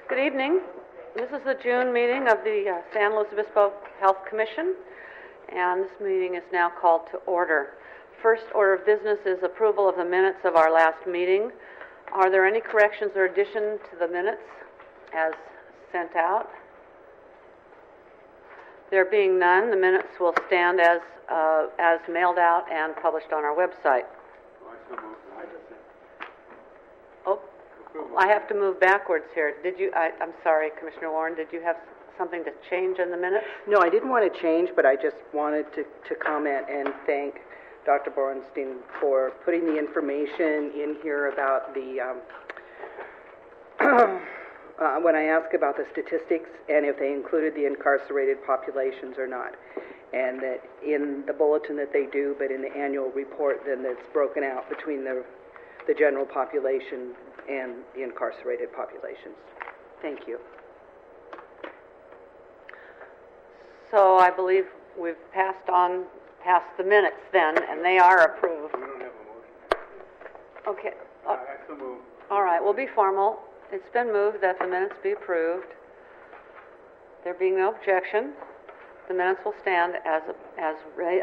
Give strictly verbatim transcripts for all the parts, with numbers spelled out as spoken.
Good evening. This is the June meeting of the uh, San Luis Obispo Health Commission, and this meeting is now called to order. First order of business is approval of the minutes of our last meeting. Are there any corrections or additions to the minutes as sent out? There being none, the minutes will stand as uh, as mailed out and published on our website. Oh, I have to move backwards here. Did you? I, I'm sorry, Commissioner Warren. Did you have something to change in the minutes? No, I didn't want to change, but I just wanted to, to comment and thank Doctor Borenstein for putting the information in here about the, um, uh, when I asked about the statistics and if they included the incarcerated populations or not. And that in the bulletin that they do, but in the annual report, then it's broken out between the, the general population and the incarcerated populations. Thank you. So I believe we've passed on past the minutes then, and they are approved. We don't have a motion. Okay. I have to move. All right, we'll be formal. It's been moved that the minutes be approved. There being no objection, the minutes will stand as as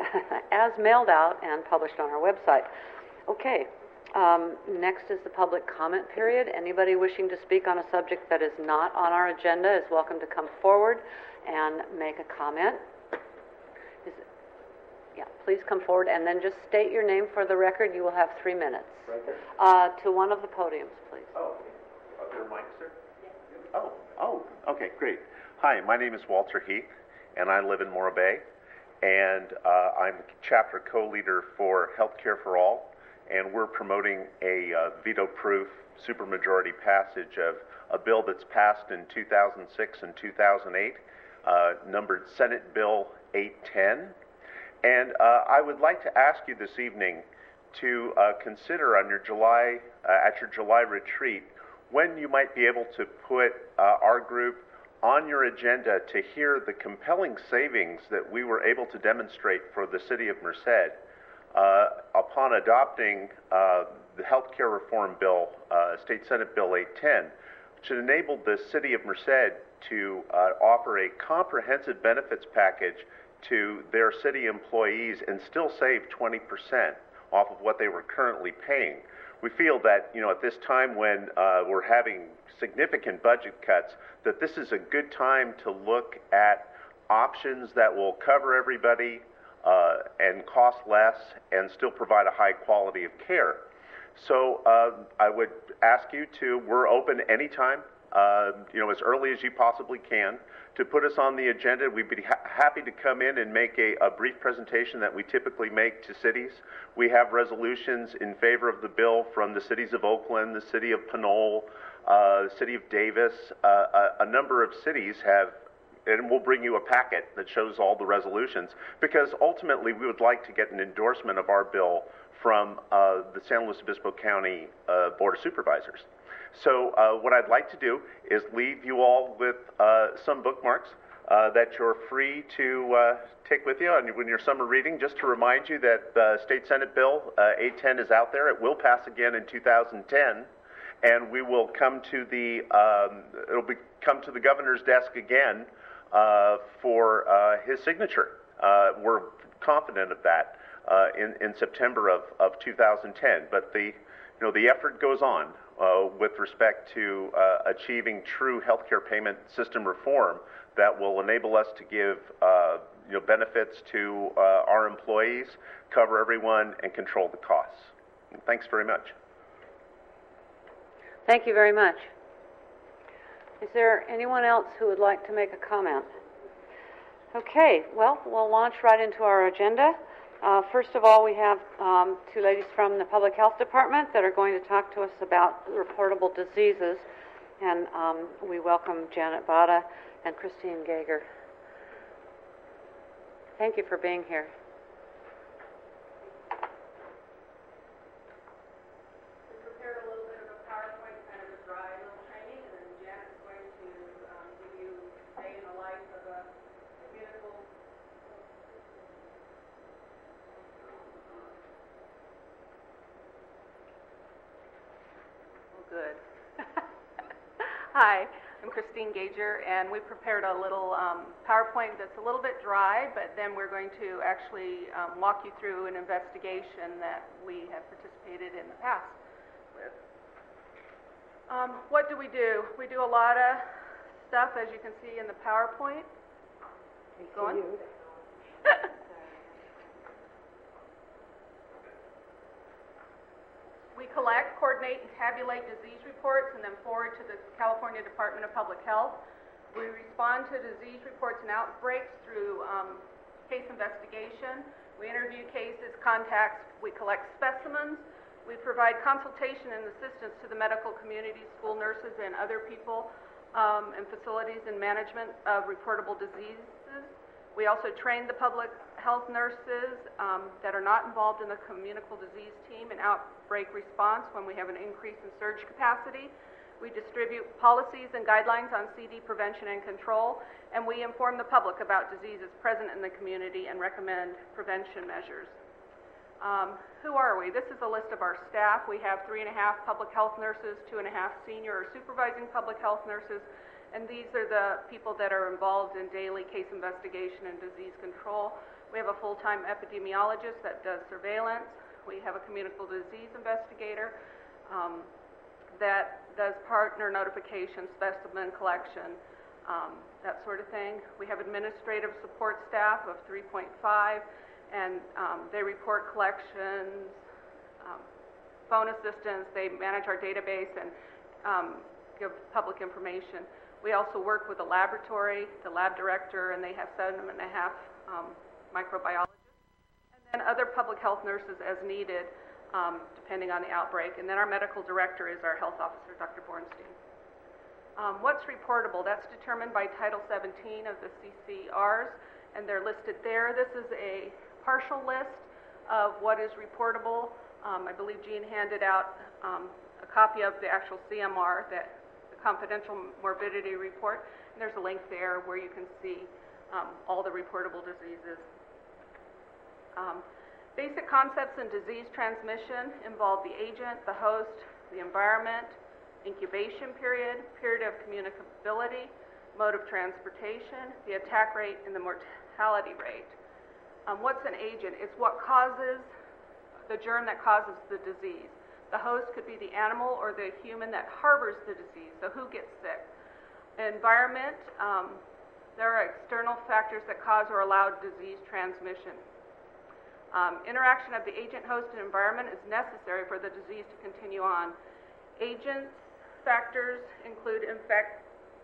as mailed out and published on our website. Okay. Um, next is the public comment period. Anybody wishing to speak on a subject that is not on our agenda is welcome to come forward and make a comment. Is it, yeah, please come forward and then just state your name for the record. You will have three minutes. Right there? Uh, to one of the podiums, please. Oh, are there mics, sir? Oh, oh, okay, great. Hi, my name is Walter Heath, and I live in Morro Bay, and uh, I'm chapter co-leader for Healthcare for All, and we're promoting a uh, veto-proof supermajority passage of a bill that's passed in two thousand six and two thousand eight, uh, numbered Senate Bill eight ten. And uh, I would like to ask you this evening to uh, consider on your July, uh, at your July retreat, when you might be able to put uh, our group on your agenda to hear the compelling savings that we were able to demonstrate for the city of Merced uh, upon adopting uh, the health care reform bill, uh, State Senate Bill eight ten, which enabled the city of Merced to uh, offer a comprehensive benefits package to their city employees and still save twenty percent off of what they were currently paying. We feel that, you know, at this time when uh, we're having significant budget cuts, that this is a good time to look at options that will cover everybody uh, and cost less and still provide a high quality of care. So uh, I would ask you to, we're open anytime, uh, you know, as early as you possibly can, to put us on the agenda. We'd be ha- happy to come in and make a, a brief presentation that we typically make to cities. We have resolutions in favor of the bill from the cities of Oakland, the city of Pinole, uh, the city of Davis. Uh, a, a number of cities have, and we'll bring you a packet that shows all the resolutions, because ultimately we would like to get an endorsement of our bill from uh, the San Luis Obispo County uh, Board of Supervisors. So uh, what I'd like to do is leave you all with uh, some bookmarks uh, that you're free to uh, take with you on when your summer reading. Just to remind you that the State Senate Bill uh, eight ten is out there. It will pass again in two thousand ten, and we will come to the um, it'll be come to the governor's desk again uh, for uh, his signature. Uh, we're confident of that uh, in in September of, of two thousand ten. But the you know the effort goes on. Uh, with respect to uh, achieving true healthcare payment system reform that will enable us to give uh, you know, benefits to uh, our employees, cover everyone, and control the costs. And thanks very much. Thank you very much. Is there anyone else who would like to make a comment? Okay, well, we'll launch right into our agenda. Uh, first of all, we have um, two ladies from the Public Health Department that are going to talk to us about reportable diseases, and um, we welcome Janet Bada and Christine Gager. Thank you for being here. We prepared a little bit of a PowerPoint, kind of a dry little training, and then Janet's going to um, give you a day in the life of a beautiful. Good. Hi, I'm Christine Gager, and we prepared a little um, PowerPoint that's a little bit dry, but then we're going to actually um, walk you through an investigation that we have participated in the past with. Um, what do we do? We do a lot of stuff, as you can see in the PowerPoint. Go on. We collect, coordinate, and tabulate disease reports and then forward to the California Department of Public Health. We respond to disease reports and outbreaks through um, case investigation. We interview cases, contacts, we collect specimens. We provide consultation and assistance to the medical community, school nurses, and other people um, and facilities in management of reportable diseases. We also train the public health nurses um, that are not involved in the communicable disease team in outbreak response when we have an increase in surge capacity. We distribute policies and guidelines on C D prevention and control, and we inform the public about diseases present in the community and recommend prevention measures. Um, who are we? This is a list of our staff. We have three and a half public health nurses, two and a half senior or supervising public health nurses, and these are the people that are involved in daily case investigation and disease control. We have a full-time epidemiologist that does surveillance. We have a communicable disease investigator um, that does partner notification, specimen collection, um, that sort of thing. We have administrative support staff of three point five, and um, they report collections, um, phone assistance, they manage our database and um, give public information. We also work with the laboratory, the lab director, and they have seven and a half um, microbiologists, and then other public health nurses as needed, um, depending on the outbreak. And then our medical director is our health officer, Doctor Bornstein. Um, what's reportable? That's determined by Title seventeen of the C C Rs, and they're listed there. This is a partial list of what is reportable. Um, I believe Jean handed out um, a copy of the actual C M R, that the confidential morbidity report, and there's a link there where you can see um, all the reportable diseases. Um, basic concepts in disease transmission involve the agent, the host, the environment, incubation period, period of communicability, mode of transportation, the attack rate, and the mortality rate. Um, what's an agent? It's what causes, the germ that causes the disease. The host could be the animal or the human that harbors the disease, so who gets sick. Environment, um, there are external factors that cause or allow disease transmission. Um, interaction of the agent, host, and environment is necessary for the disease to continue on. Agents factors include infect,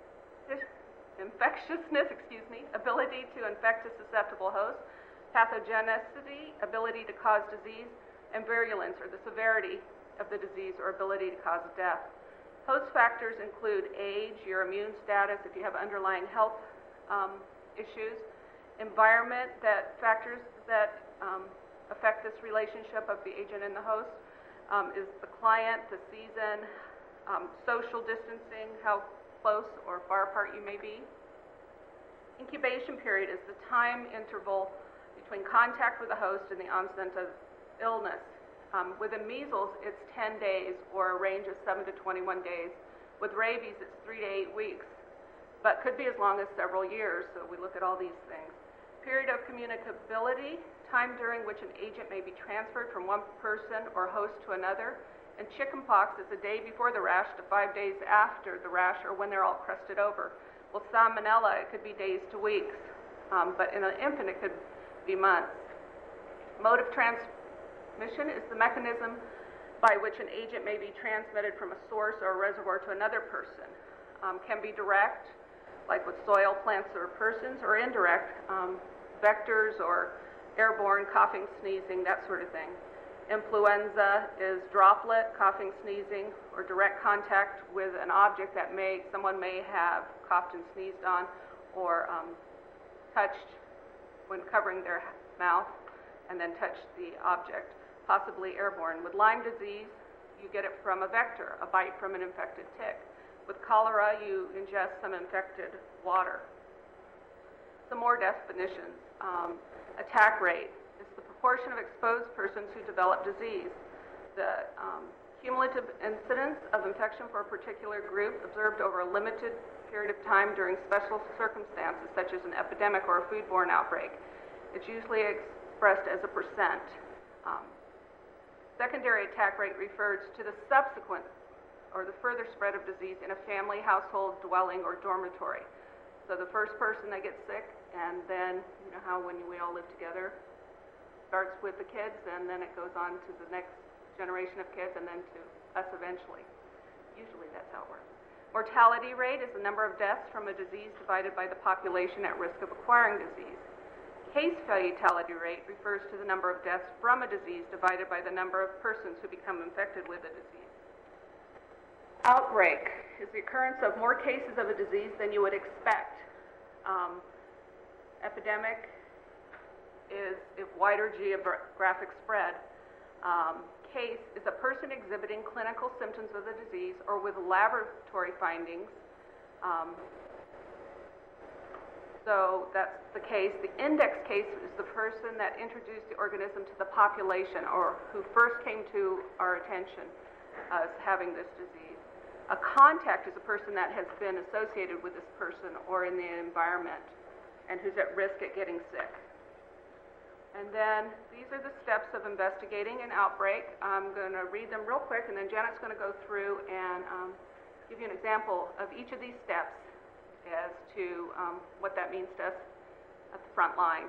infectiousness, excuse me, ability to infect a susceptible host, pathogenicity, ability to cause disease, and virulence, or the severity of the disease or ability to cause death. Host factors include age, your immune status, if you have underlying health um, issues, environment, that factors that um, affect this relationship of the agent and the host, um, is the client, the season, um, social distancing, how close or far apart you may be. Incubation period is the time interval between contact with the host and the onset of illness. Um, with the measles, it's ten days, or a range of seven to twenty-one days. With rabies, it's three to eight weeks, but could be as long as several years, so we look at all these things. Period of communicability, time during which an agent may be transferred from one person or host to another. And chickenpox is a day before the rash to five days after the rash, or when they're all crusted over. Well, salmonella, it could be days to weeks, um, but in an infant, it could be months. Mode of transmission is the mechanism by which an agent may be transmitted from a source or a reservoir to another person. Um, can be direct, like with soil, plants, or persons, or indirect, um, vectors or airborne, coughing, sneezing, that sort of thing. Influenza is droplet, coughing, sneezing, or direct contact with an object that may someone may have coughed and sneezed on, or um, touched when covering their mouth, and then touched the object, possibly airborne. With Lyme disease, you get it from a vector, a bite from an infected tick. With cholera, you ingest some infected water. Some more definitions. Um, attack rate is the proportion of exposed persons who develop disease. The um, Cumulative incidence of infection for a particular group observed over a limited period of time during special circumstances, such as an epidemic or a foodborne outbreak. It's usually expressed as a percent. Um, secondary attack rate refers to the subsequent or the further spread of disease in a family, household, dwelling, or dormitory. So the first person that gets sick, and then, you know how when we all live together, starts with the kids, and then it goes on to the next generation of kids, and then to us eventually. Usually that's how it works. Mortality rate is the number of deaths from a disease divided by the population at risk of acquiring disease. Case fatality rate refers to the number of deaths from a disease divided by the number of persons who become infected with a disease. Outbreak is the occurrence of more cases of a disease than you would expect. Um, epidemic is if wider geographic spread. Um, case is a person exhibiting clinical symptoms of the disease or with laboratory findings. Um, so that's the case. The index case is the person that introduced the organism to the population or who first came to our attention as having this disease. A contact is a person that has been associated with this person or in the environment and who's at risk at getting sick. And then these are the steps of investigating an outbreak. I'm going to read them real quick, and then Janet's going to go through and um, give you an example of each of these steps as to um, what that means to us at the front line.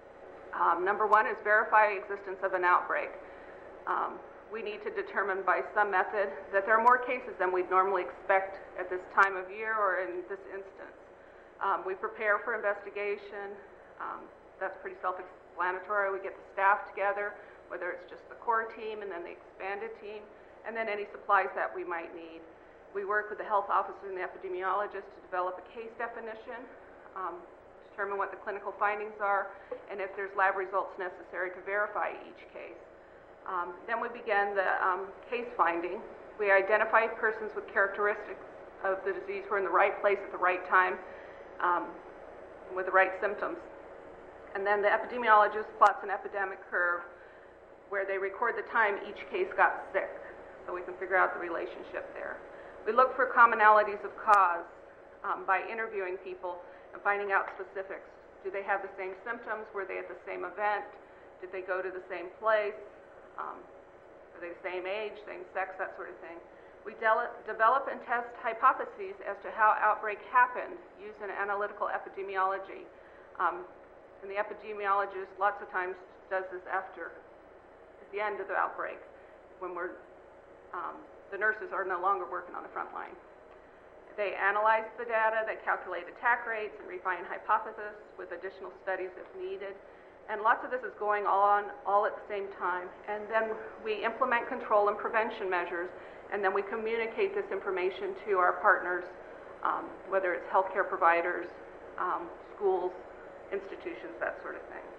Um, number one is verify existence of an outbreak. Um, we need to determine by some method that there are more cases than we'd normally expect at this time of year or in this instance. Um, we prepare for investigation. Um, that's pretty self-explanatory. We get the staff together, whether it's just the core team and then the expanded team, and then any supplies that we might need. We work with the health officer and the epidemiologist to develop a case definition, um, determine what the clinical findings are, and if there's lab results necessary to verify each case. Um, then we begin the um, case finding. We identify persons with characteristics of the disease who are in the right place at the right time um, with the right symptoms. And then the epidemiologist plots an epidemic curve where they record the time each case got sick, so we can figure out the relationship there. We look for commonalities of cause um, by interviewing people and finding out specifics. Do they have the same symptoms? Were they at the same event? Did they go to the same place? Um, are they the same age, same sex, that sort of thing? We de- develop and test hypotheses as to how outbreak happened using analytical epidemiology. Um, and the epidemiologist lots of times does this after, at the end of the outbreak, when we're, um, the nurses are no longer working on the front line. They analyze the data, they calculate attack rates and refine hypotheses with additional studies if needed. And lots of this is going on all at the same time. And then we implement control and prevention measures, and then we communicate this information to our partners, um, whether it's healthcare providers, um, schools, institutions, that sort of thing.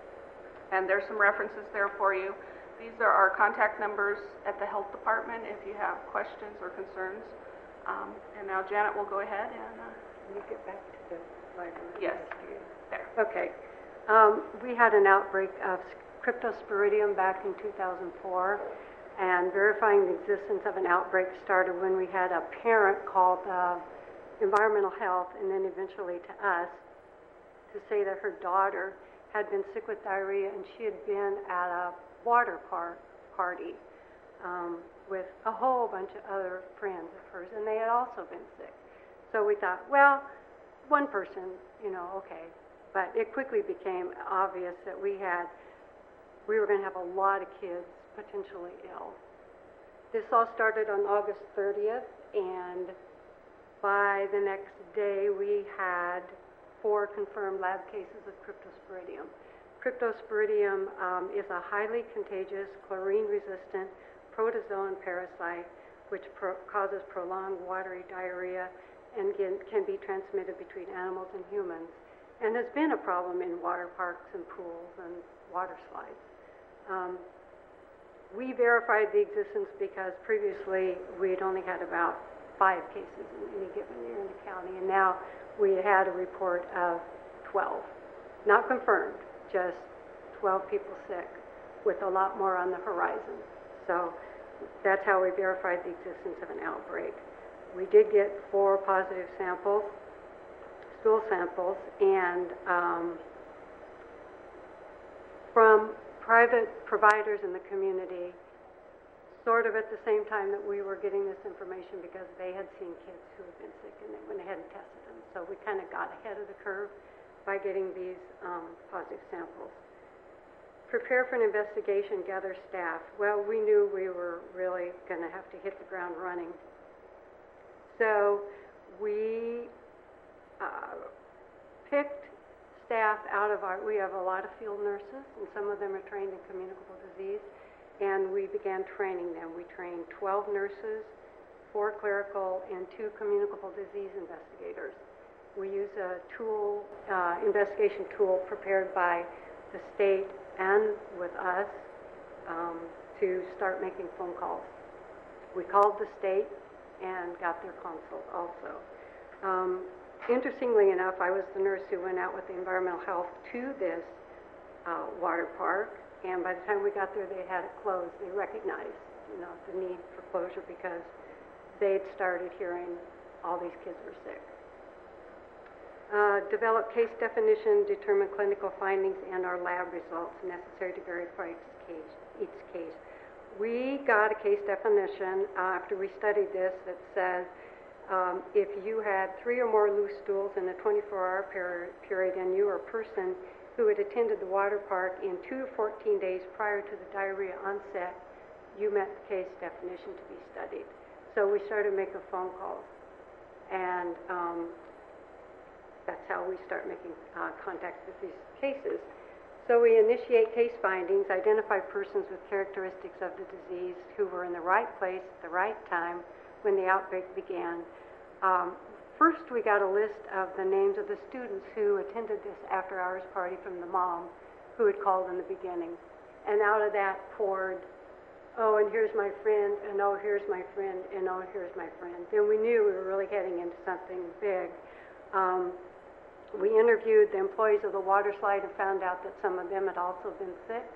And there's some references there for you. These are our contact numbers at the health department if you have questions or concerns. Um, and now Janet will go ahead and... Uh, Can you get back to the library? Yes, there. Okay. Um, we had an outbreak of cryptosporidium back in two thousand four, and verifying the existence of an outbreak started when we had a parent called uh, environmental health and then eventually to us to say that her daughter had been sick with diarrhea and she had been at a water park party um, with a whole bunch of other friends of hers, and they had also been sick. So we thought, well, one person, you know, okay. But it quickly became obvious that we had, we were going to have a lot of kids potentially ill. This all started on August thirtieth, and by the next day we had four confirmed lab cases of cryptosporidium. Cryptosporidium um, is a highly contagious, chlorine-resistant protozoan parasite which pro- causes prolonged watery diarrhea and can, can be transmitted between animals and humans, and has been a problem in water parks and pools and water slides. Um, we verified the existence because previously we had only had about five cases in any given year in the county, and now we had a report of twelve. Not confirmed, just twelve people sick, with a lot more on the horizon. So that's how we verified the existence of an outbreak. We did get four positive samples, stool samples, and um, from private providers in the community, sort of at the same time that we were getting this information, because they had seen kids who had been sick and they, when they hadn't tested them. So we kind of got ahead of the curve by getting these um, positive samples. Prepare for an investigation, gather staff. Well, we knew we were really going to have to hit the ground running. So we uh, picked staff out of our, we have a lot of field nurses, and some of them are trained in communicable disease, and we began training them. We trained twelve nurses, four clerical, and two communicable disease investigators. We use a tool, uh, investigation tool prepared by the state and with us um, to start making phone calls. We called the state and got their consult also. Um, interestingly enough, I was the nurse who went out with the environmental health to this uh, water park, and by the time we got there, they had it closed. They recognized, you know, the need for closure because they'd started hearing all these kids were sick. Uh, develop case definition, determine clinical findings, and our lab results necessary to verify each case. Each case. We got a case definition uh, after we studied this that says um, if you had three or more loose stools in a twenty-four hour per period and you were a person who had attended the water park in two to fourteen days prior to the diarrhea onset, you met the case definition to be studied. So we started making phone calls, and um, that's how we start making uh, contact with these cases. So we initiate case findings, identify persons with characteristics of the disease who were in the right place at the right time when the outbreak began. Um, first, we got a list of the names of the students who attended this after-hours party from the mom who had called in the beginning. And out of that poured, oh, and here's my friend, and oh, here's my friend, and oh, here's my friend. Then we knew we were really heading into something big. Um, We interviewed the employees of the water slide and found out that some of them had also been sick.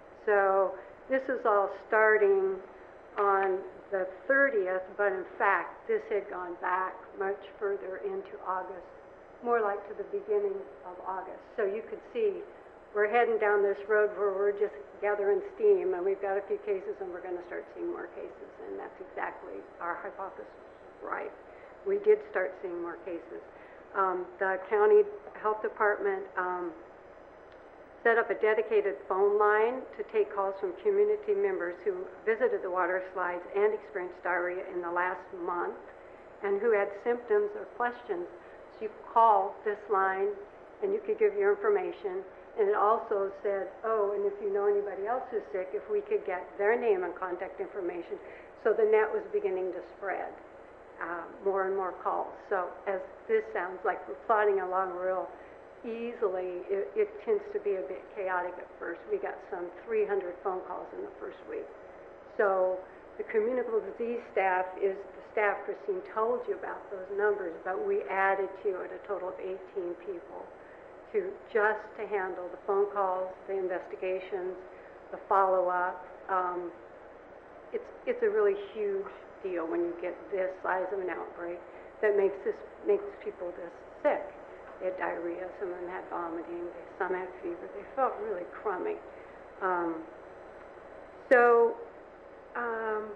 So this is all starting on the thirtieth, but in fact, this had gone back much further into August, more like to the beginning of August. So you could see we're heading down this road where we're just gathering steam, and we've got a few cases, and we're going to start seeing more cases, and that's exactly our hypothesis, right? We did start seeing more cases. Um, the county health department um, set up a dedicated phone line to take calls from community members who visited the water slides and experienced diarrhea in the last month and who had symptoms or questions. So you could call this line and you could give your information, and it also said, oh, and if you know anybody else who's sick, if we could get their name and contact information. So the net was beginning to spread. Uh, more and more calls. So as this sounds like we're plodding along real easily, it, it tends to be a bit chaotic at first. We got some three hundred phone calls in the first week. So the communicable disease staff is the staff Christine told you about, those numbers, but we added to it a total of eighteen people to just to handle the phone calls, the investigations, the follow-up. Um, it's, it's a really huge deal when you get this size of an outbreak that makes this makes people this sick. They had diarrhea, some of them had vomiting, some had fever. They felt really crummy. Um, so um,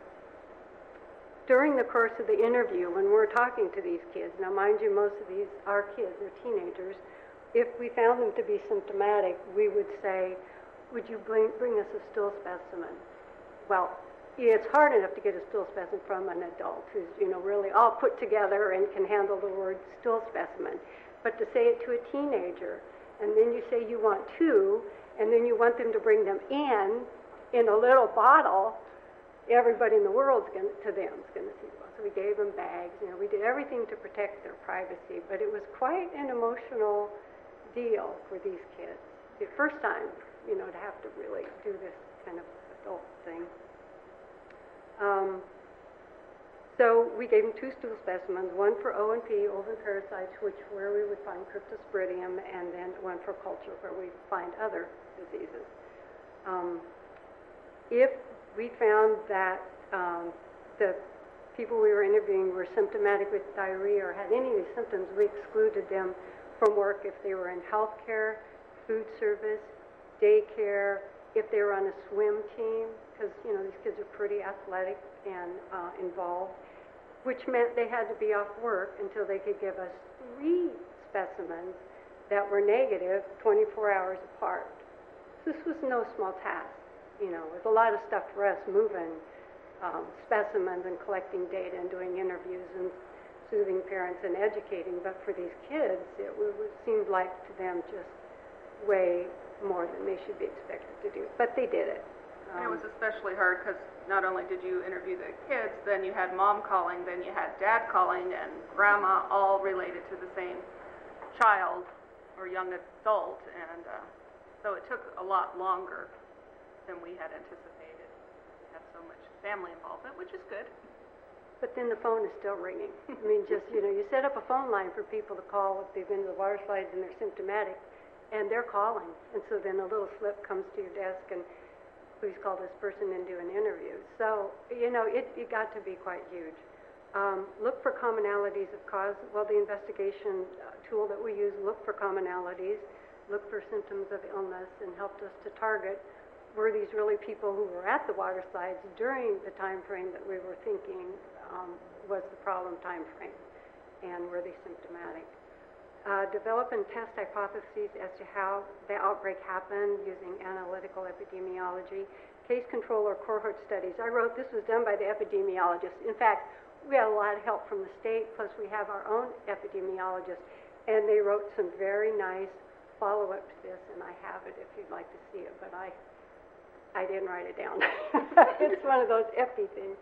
during the course of the interview, when we're talking to these kids, now mind you, most of these are kids, they're teenagers. If we found them to be symptomatic, we would say, "Would you bring, bring us a stool specimen?" Well, it's hard enough to get a stool specimen from an adult who's, you know, really all put together and can handle the word stool specimen. But to say it to a teenager, and then you say you want two, and then you want them to bring them in, in a little bottle, everybody in the world's going to them is going to see them. So we gave them bags, you know, we did everything to protect their privacy, but it was quite an emotional deal for these kids. The first time, you know, to have to really do this kind of adult thing. Um, so we gave them two stool specimens, one for O and P, ovum parasites, which where we would find Cryptosporidium, and then one for culture, where we find other diseases. Um, if we found that um, the people we were interviewing were symptomatic with diarrhea or had any of these symptoms. We excluded them from work if they were in healthcare, food service, daycare, if they were on a swim team, because, you know, these kids are pretty athletic and uh, involved, which meant they had to be off work until they could give us three specimens that were negative twenty-four hours apart. This was no small task, you know, with a lot of stuff for us, moving um, specimens and collecting data and doing interviews and soothing parents and educating. But for these kids, it, w- it seemed like to them just way more than they should be expected to do. But they did it. And it was especially hard because not only did you interview the kids, then you had mom calling, then you had dad calling, and grandma, all related to the same child or young adult. And uh, so it took a lot longer than we had anticipated. We had so much family involvement, which is good. But then the phone is still ringing. I mean, just, you know, you set up a phone line for people to call if they've been to the water slides and they're symptomatic, and they're calling. And so then a little slip comes to your desk, and please call this person and do an interview. So, you know, it, it got to be quite huge. Um, look for commonalities of cause. Well, the investigation uh, tool that we use looked for commonalities, looked for symptoms of illness, and helped us to target, were these really people who were at the water slides during the time frame that we were thinking um, was the problem time frame, and were they symptomatic? Uh, develop and test hypotheses as to how the outbreak happened using analytical epidemiology. Case control or cohort studies. I wrote, this was done by the epidemiologists. In fact, we had a lot of help from the state, plus we have our own epidemiologists, and they wrote some very nice follow-up to this, and I have it if you'd like to see it, but I I didn't write it down. It's one of those epi things.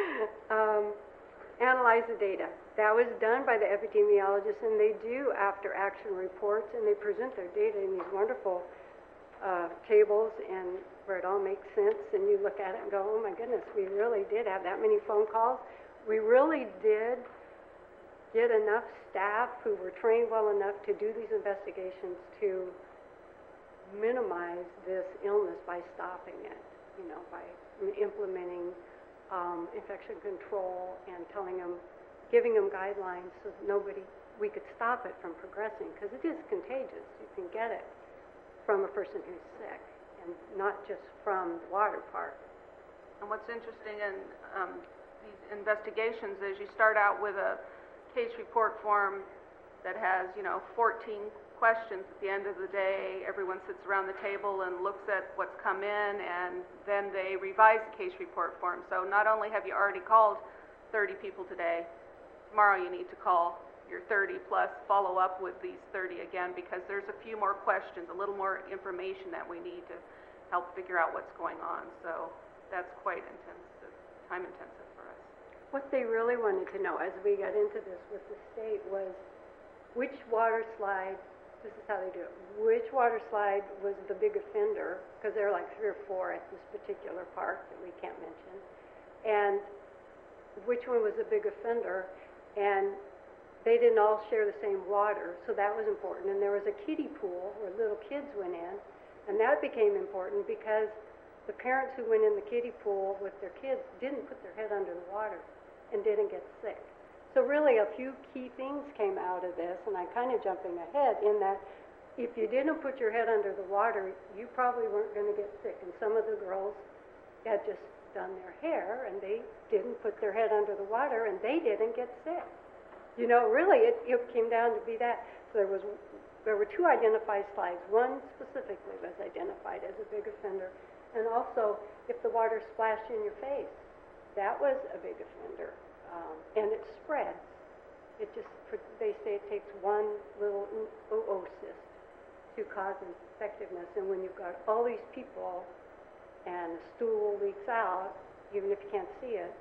Um, analyze the data. That was done by the epidemiologists, and they do after-action reports, and they present their data in these wonderful uh, tables, and where it all makes sense, and you look at it and go, oh my goodness, we really did have that many phone calls. We really did get enough staff who were trained well enough to do these investigations to minimize this illness by stopping it, you know, by implementing um, infection control and telling them, giving them guidelines so that nobody, we could stop it from progressing, because it is contagious. You can get it from a person who's sick, and not just from the water part. And what's interesting in um, these investigations is you start out with a case report form that has, you know, fourteen questions. At the end of the day, everyone sits around the table and looks at what's come in, and then they revise the case report form. So not only have you already called thirty people today, tomorrow you need to call your thirty plus, follow up with these thirty again, because there's a few more questions, a little more information that we need to help figure out what's going on. So that's quite intensive, time intensive for us. What they really wanted to know as we got into this with the state was which water slide, this is how they do it, which water slide was the big offender, because there are like three or four at this particular park that we can't mention, and which one was the big offender, and they didn't all share the same water, so that was important. And there was a kiddie pool where little kids went in, and that became important because the parents who went in the kiddie pool with their kids didn't put their head under the water and didn't get sick. So really a few key things came out of this, and I'm kind of jumping ahead in that if you didn't put your head under the water, you probably weren't going to get sick. And some of the girls had just done their hair, and they didn't put their head under the water, and they didn't get sick. You know, really, it, it came down to be that. So there was, there were two identified slides. One specifically was identified as a big offender, and also if the water splashed in your face, that was a big offender, um, and it spreads. It just, they say it takes one little oocyst to cause infectiveness, and when you've got all these people and the stool leaks out, even if you can't see it,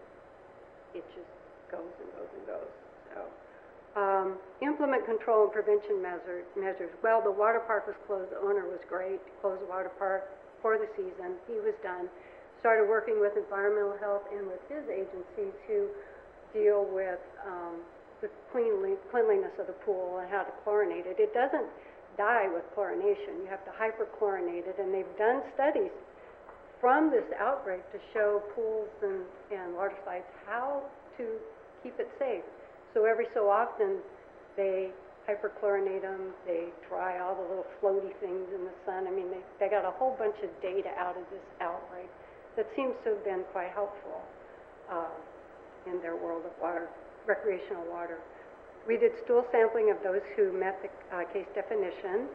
it just goes and goes and goes. So, um, implement control and prevention measure, measures. Well, the water park was closed. The owner was great. Closed the water park for the season. He was done. Started working with environmental health and with his agency to deal with um, the cleanly, cleanliness of the pool and how to chlorinate it. It doesn't die with chlorination. You have to hyperchlorinate it, and they've done studies from this outbreak to show pools and, and water slides how to keep it safe. So every so often, they hyperchlorinate them, they dry all the little floaty things in the sun. I mean, they, they got a whole bunch of data out of this outbreak that seems to have been quite helpful uh, in their world of water, recreational water. We did stool sampling of those who met the uh, case definition,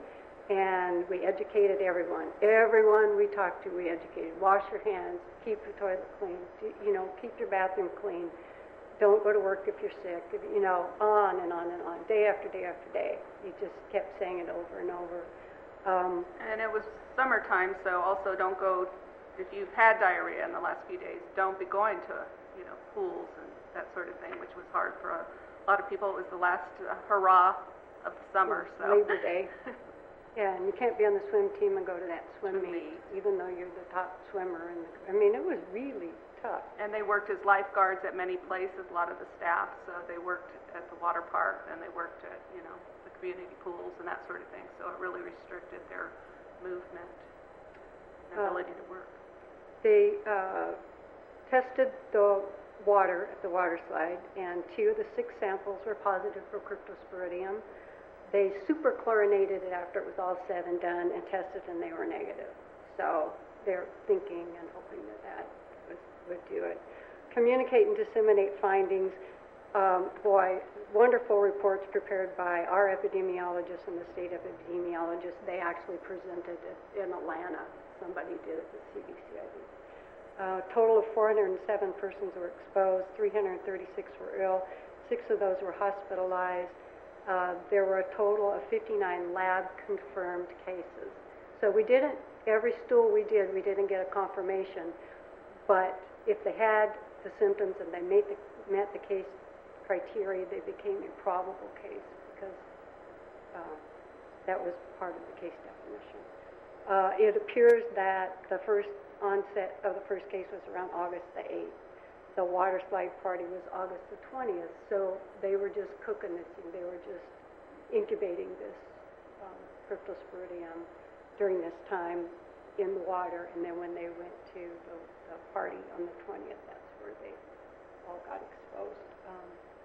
and we educated everyone. Everyone we talked to, we educated. Wash your hands, keep your toilet clean, you know, keep your bathroom clean. Don't go to work if you're sick, if, you know, on and on and on, day after day after day. You just kept saying it over and over. Um, And it was summertime, so also don't go, if you've had diarrhea in the last few days, don't be going to, you know, pools and that sort of thing, which was hard for a lot of people. It was the last uh, hurrah of the summer, so. Labor Day. Yeah, and you can't be on the swim team and go to that swim Swim meet, meet. even though you're the top swimmer. And I mean, it was really tough. And they worked as lifeguards at many places, a lot of the staff, so they worked at the water park, and they worked at, you know, the community pools and that sort of thing, so it really restricted their movement and Uh, ability to work. They uh, tested the water at the water slide, and two of the six samples were positive for cryptosporidium. They superchlorinated it after it was all said and done and tested, and they were negative. So they're thinking and hoping that that was, would do it. Communicate and disseminate findings. Um, boy, wonderful reports prepared by our epidemiologists and the state epidemiologists. They actually presented it in Atlanta. Somebody did it at C D C, I think. Uh, total of four hundred seven persons were exposed, three hundred thirty-six were ill, six of those were hospitalized. Uh, there were a total of fifty-nine lab-confirmed cases. So we didn't, every stool we did, we didn't get a confirmation, but if they had the symptoms and they made the, met the case criteria, they became a probable case because uh, that was part of the case definition. Uh, it appears that the first onset of the first case was around August the eighth. The water slide party was August the twentieth, so they were just cooking this thing. They were just incubating this um, cryptosporidium during this time in the water, and then when they went to the, the party on the twentieth, that's where they all got exposed. Um,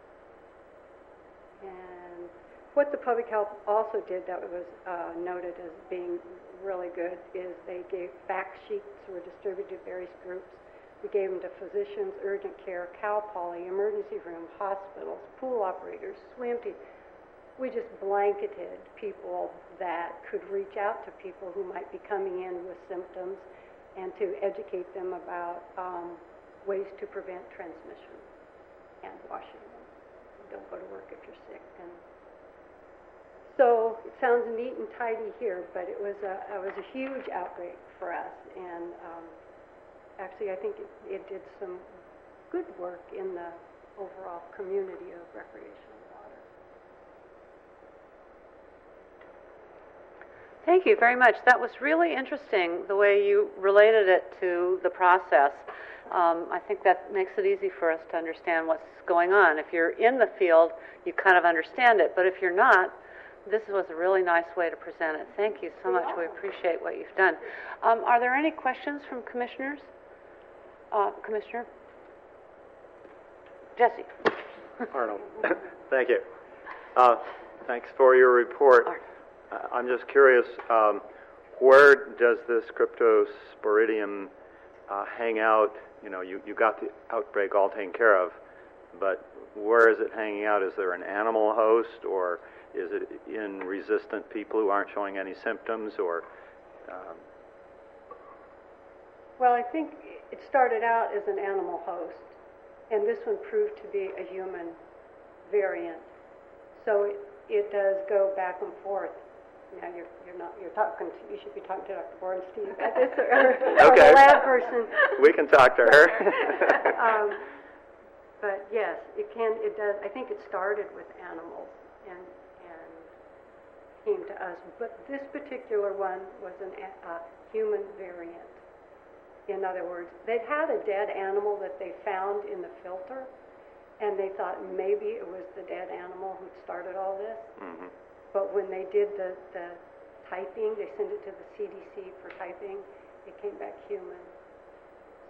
and what the public health also did that was uh, noted as being really good is they gave fact sheets were distributed to various groups. We gave them to physicians, urgent care, Cal Poly, emergency room, hospitals, pool operators, swim team. We just blanketed people that could reach out to people who might be coming in with symptoms and to educate them about um, ways to prevent transmission and washing them. Don't go to work if you're sick. And so it sounds neat and tidy here, but it was a, it was a huge outbreak for us. And um, actually, I think it, it did some good work in the overall community of recreational water. Thank you very much. That was really interesting, the way you related it to the process. Um, I think that makes it easy for us to understand what's going on. If you're in the field, you kind of understand it, but if you're not, this was a really nice way to present it. Thank you so much. We appreciate what you've done. Um, are there any questions from commissioners? Uh, Commissioner? Jesse. Arnold. Thank you. Uh, thanks for your report. Art. Uh, I'm just curious, um, where does this cryptosporidium uh, hang out? You know, you, you got the outbreak all taken care of, but where is it hanging out? Is there an animal host, or is it in resistant people who aren't showing any symptoms, or... Um... Well, I think it started out as an animal host, and this one proved to be a human variant. So it, it does go back and forth. Now you're you're not you're talking to, you should be talking to Doctor Bornstein about this, or, or Okay. the lab person. We can talk to her. um, but yes, it can. It does. I think it started with animals and and came to us. But this particular one was an a uh, human variant. In other words, they'd had a dead animal that they found in the filter, and they thought maybe it was the dead animal who started all this. Mm-hmm. But when they did the, the typing, they sent it to the C D C for typing, it came back human.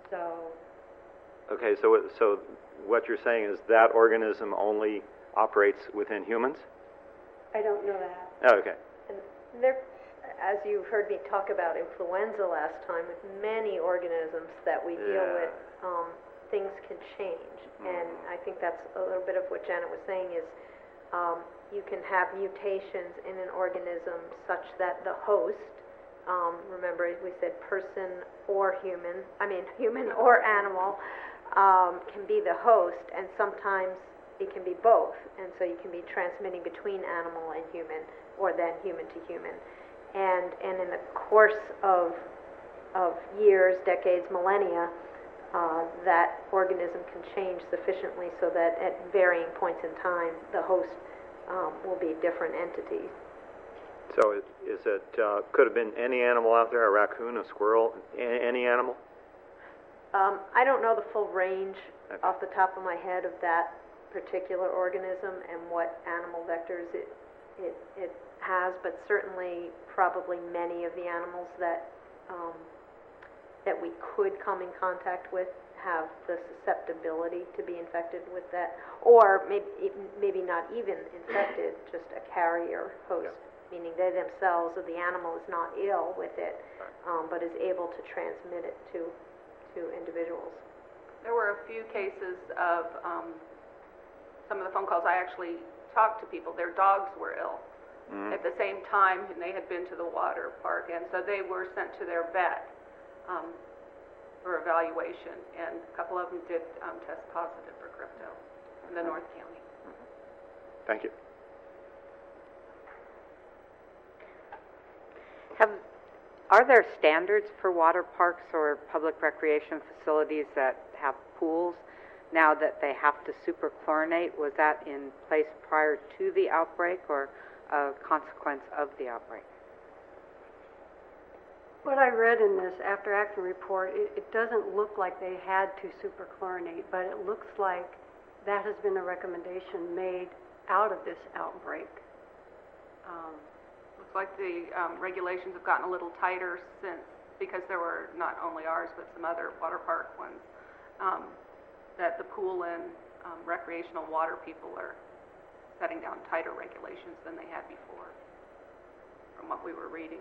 So, Okay, so, it- so what you're saying is that organism only operates within humans? I don't know that. Oh, okay. And there, as you heard me talk about influenza last time, with many organisms that we deal Yeah. with, um, things can change. And I think that's a little bit of what Janet was saying is, um, you can have mutations in an organism such that the host, um, remember we said person or human, I mean human or animal, um, can be the host, and sometimes it can be both, and so you can be transmitting between animal and human, or then human to human. And and in the course of of years, decades, millennia, uh, that organism can change sufficiently so that at varying points in time, the host um, will be different entities. So it- is it, uh, could have been any animal out there, a raccoon, a squirrel, a- any animal? Um, I don't know the full range Okay. off the top of my head of that particular organism and what animal vectors it, it, it has, but certainly probably many of the animals that, um, that we could come in contact with have the susceptibility to be infected with that, or maybe, maybe not even infected, just a carrier host, meaning they themselves or the animal is not ill with it, um, but is able to transmit it to, to individuals. There were a few cases of, um, some of the phone calls, I actually talked to people, their dogs were ill at the same time, and they had been to the water park, and so they were sent to their vet um, for evaluation, and a couple of them did um, test positive for crypto in the North County. Thank you. Have, are there standards for water parks or public recreation facilities that have pools now that they have to superchlorinate? Was that in place prior to the outbreak or a consequence of the outbreak? What I read in this after-action report, it, it doesn't look like they had to superchlorinate, but it looks like that has been a recommendation made out of this outbreak. Um, Looks like the um, regulations have gotten a little tighter since, because there were not only ours, but some other water park ones, um, that the pool and um, recreational water people are setting down tighter regulations than they had before, from what we were reading.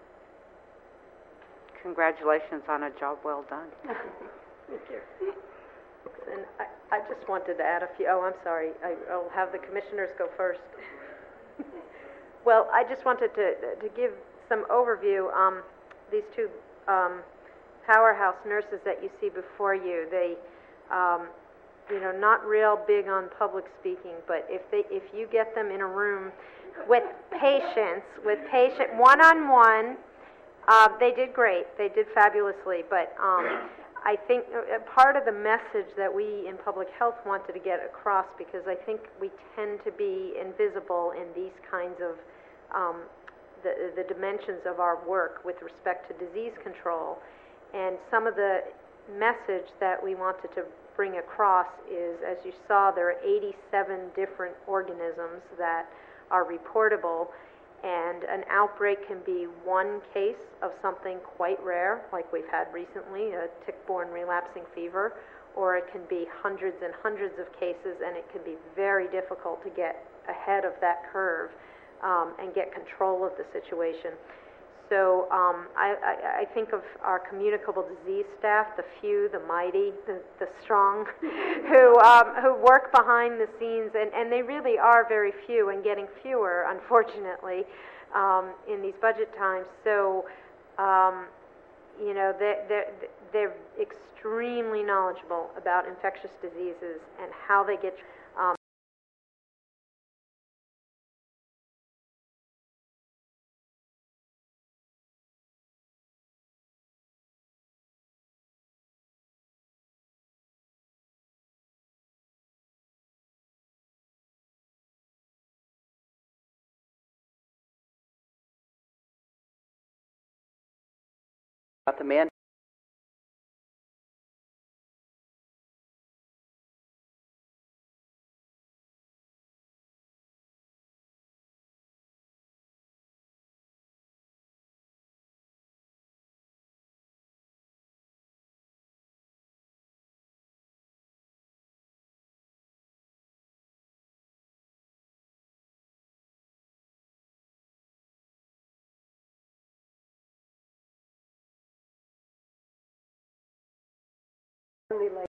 Congratulations on a job well done. Thank you. And I, I just wanted to add a few, oh, I'm sorry, I, I'll have the commissioners go first. Well, I just wanted to, to give some overview. Um, these two um, powerhouse nurses that you see before you, they, um, you know, not real big on public speaking, but if they, if you get them in a room with patients, with patient, one-on-one, uh, they did great. They did fabulously, but um, I think a part of the message that we in public health wanted to get across, because I think we tend to be invisible in these kinds of um, the, the dimensions of our work with respect to disease control, and some of the message that we wanted to bring across is, as you saw, there are eighty-seven different organisms that are reportable, and an outbreak can be one case of something quite rare, like we've had recently, a tick-borne relapsing fever, or it can be hundreds and hundreds of cases, and it can be very difficult to get ahead of that curve um, and get control of the situation. So um, I, I, I think of our communicable disease staff, the few, the mighty, the, the strong, who um, who work behind the scenes, and, and they really are very few and getting fewer, unfortunately, um, in these budget times. So, um, you know, they're, they're, they're extremely knowledgeable about infectious diseases and how they get um, About the man certainly late.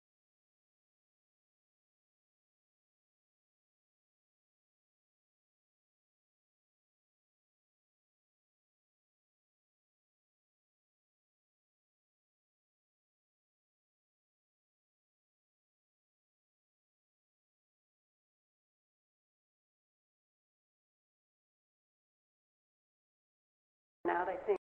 Out, I think.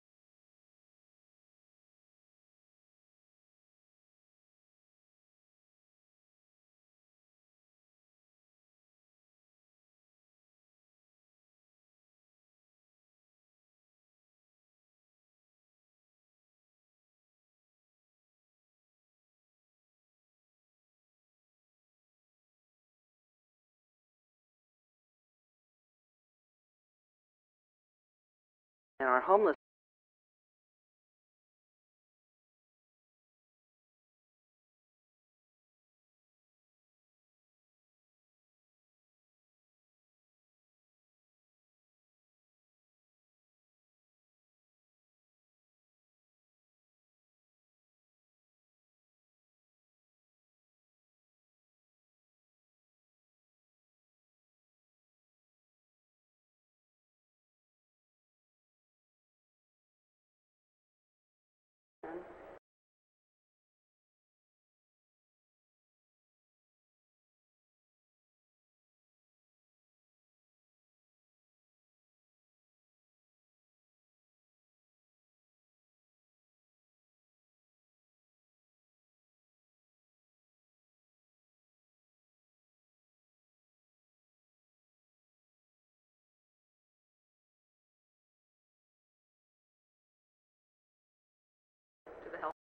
And our homeless to the health.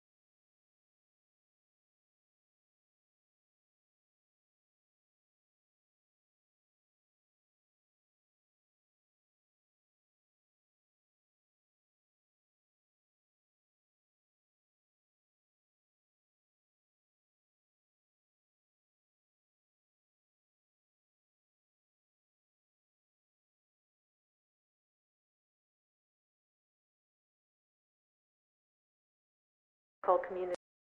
Called community.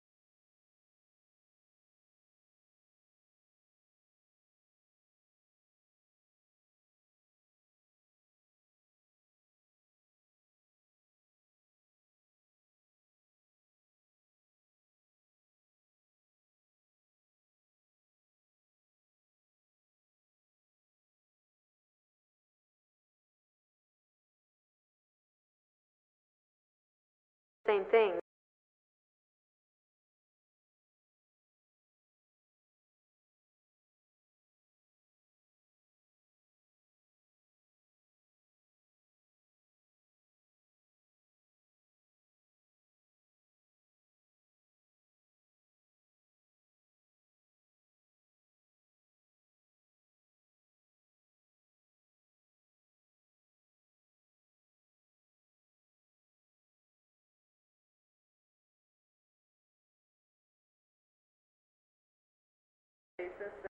Same thing. Basis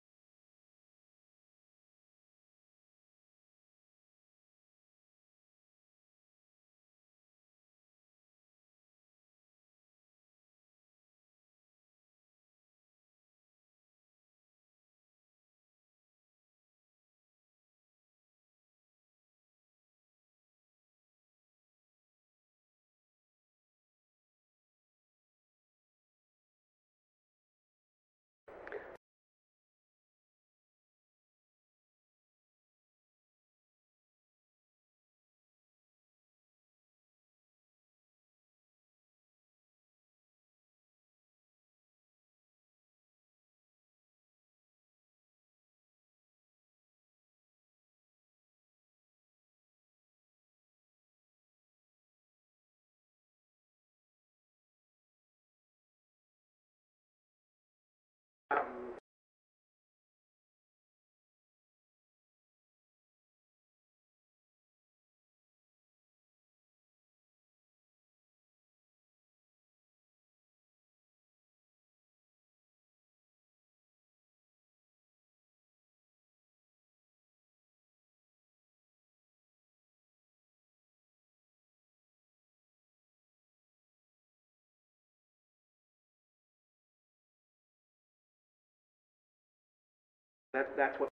That, that's what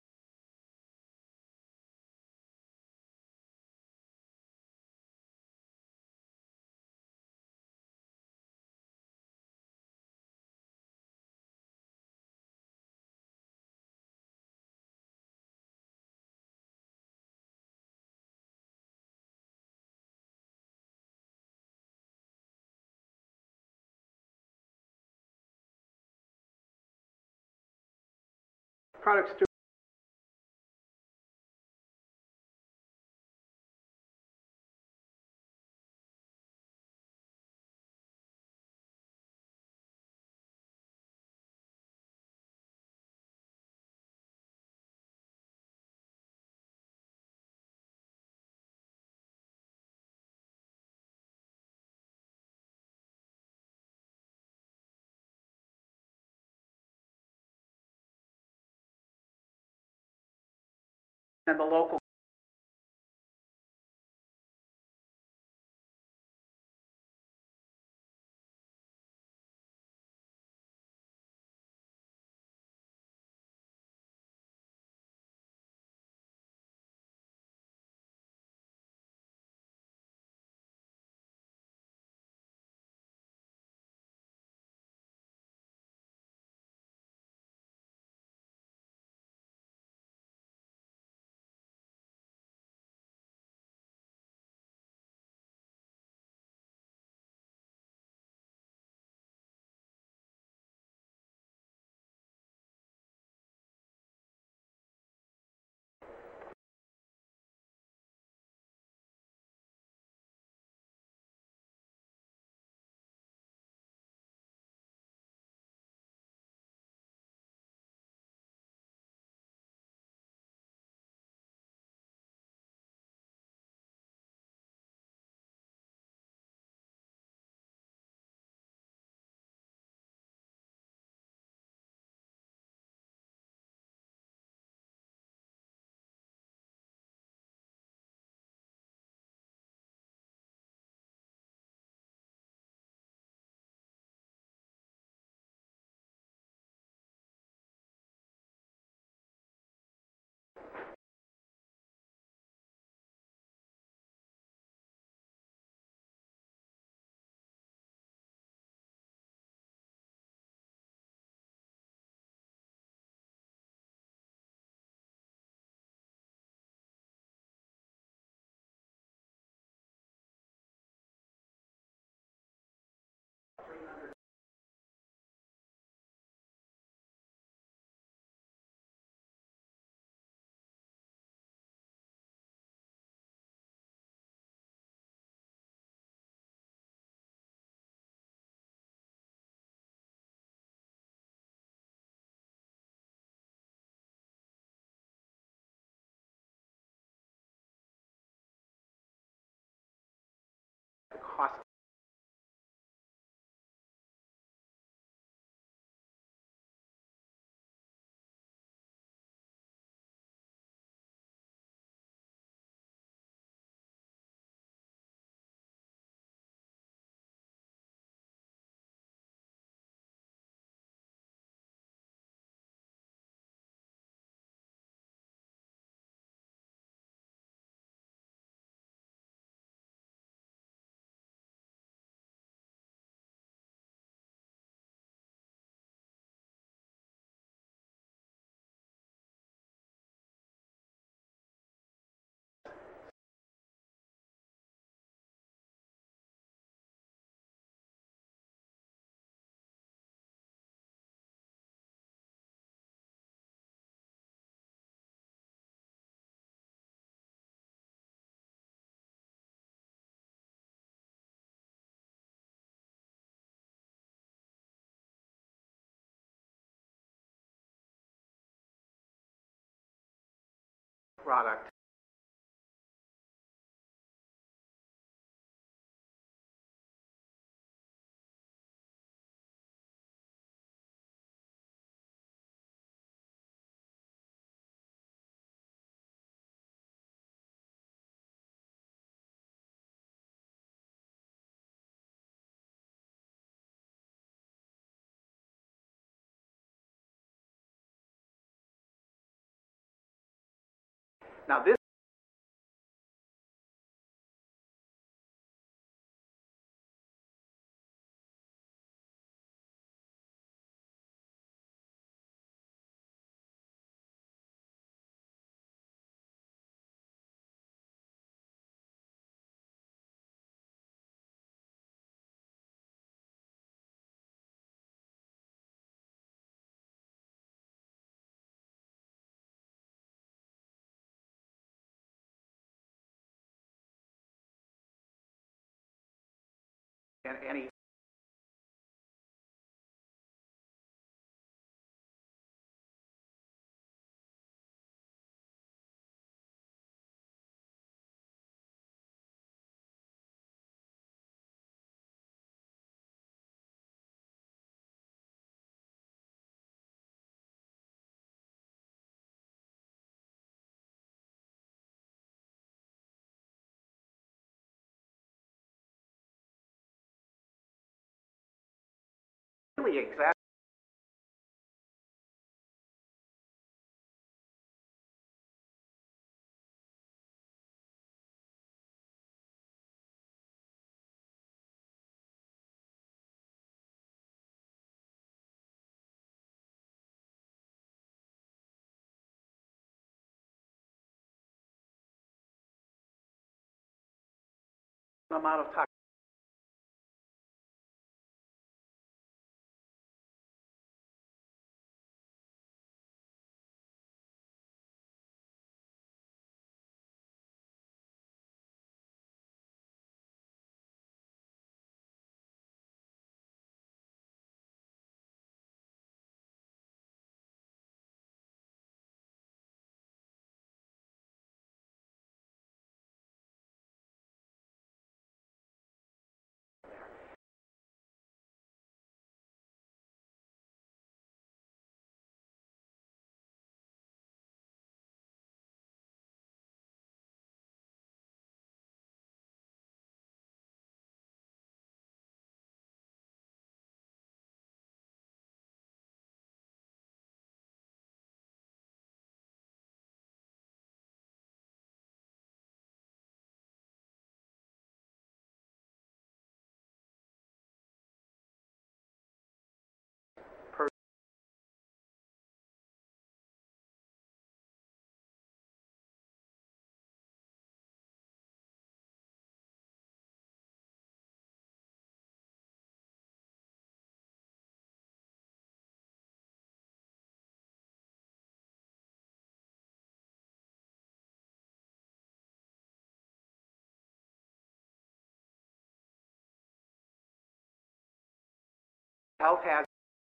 products do. And the local cost product. Now, this and any really exact. Amount of time. Health has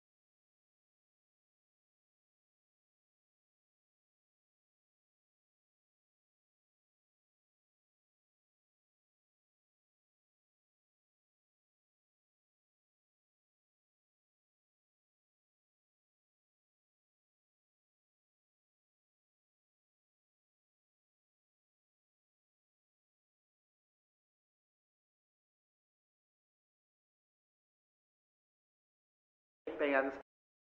fans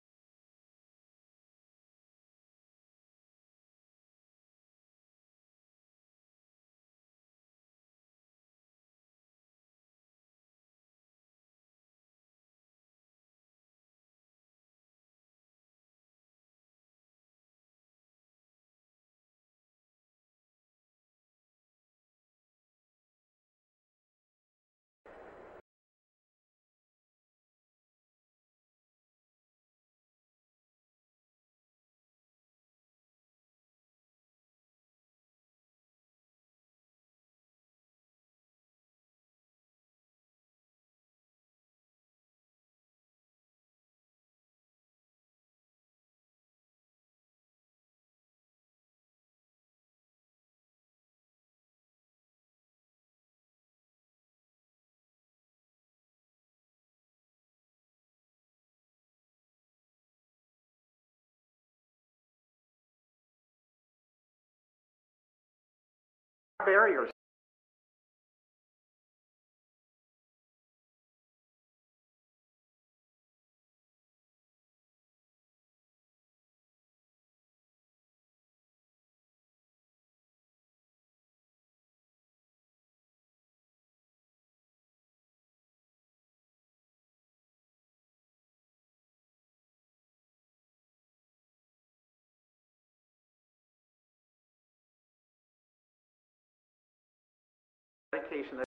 barriers. station that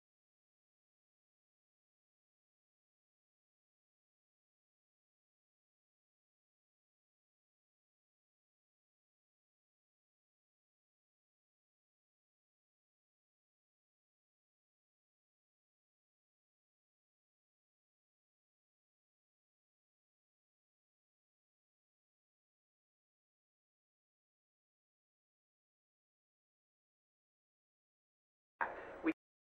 we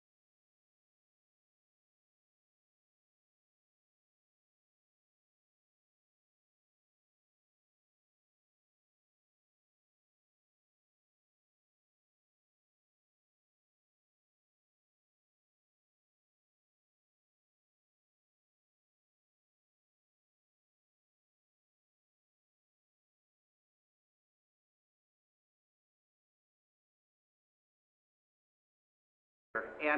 and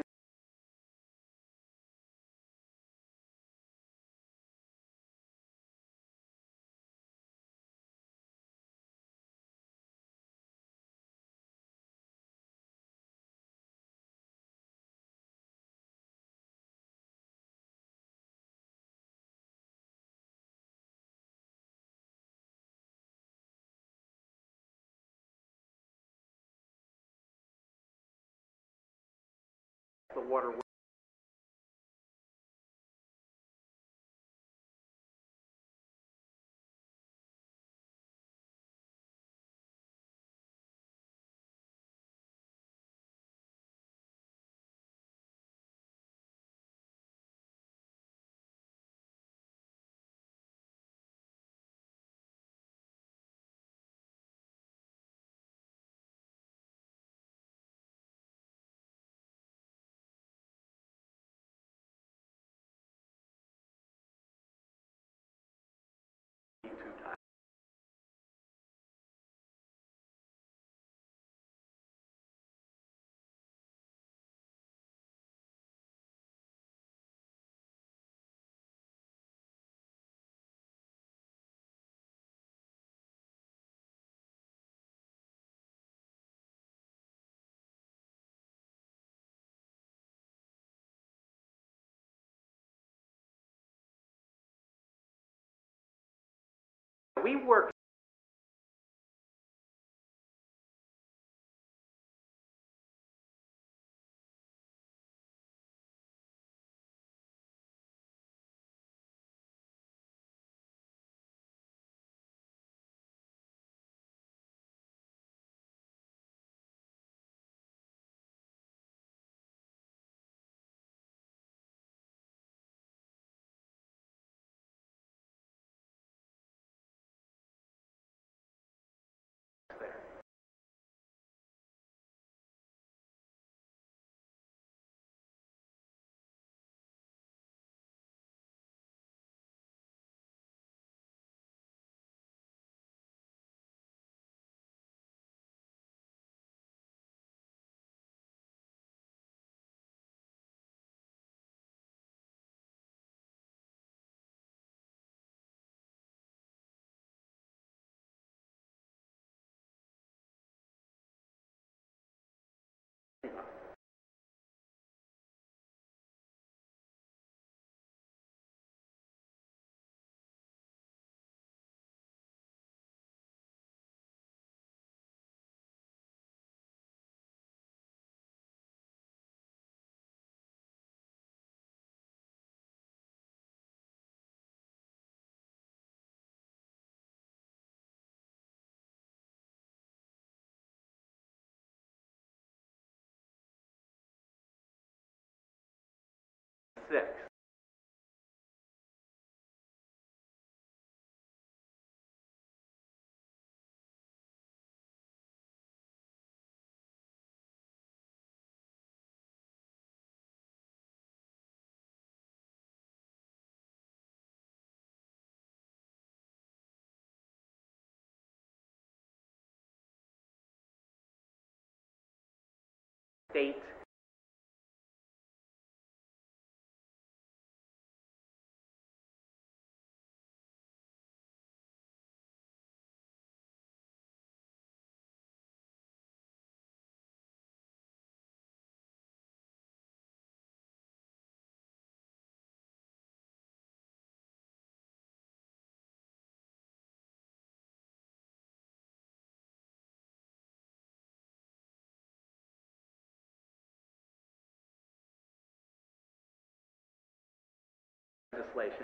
the water. We work there. Six. State. legislation.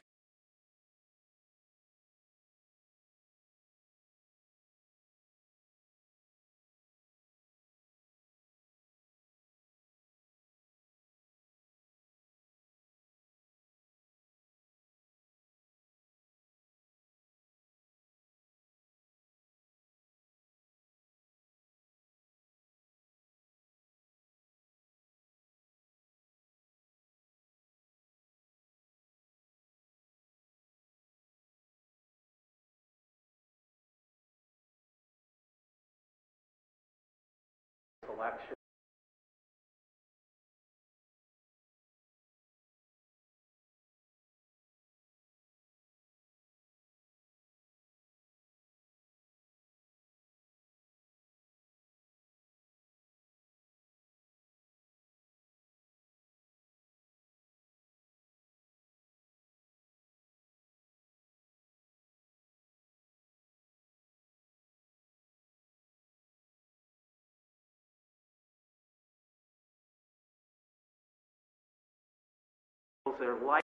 Election. Are like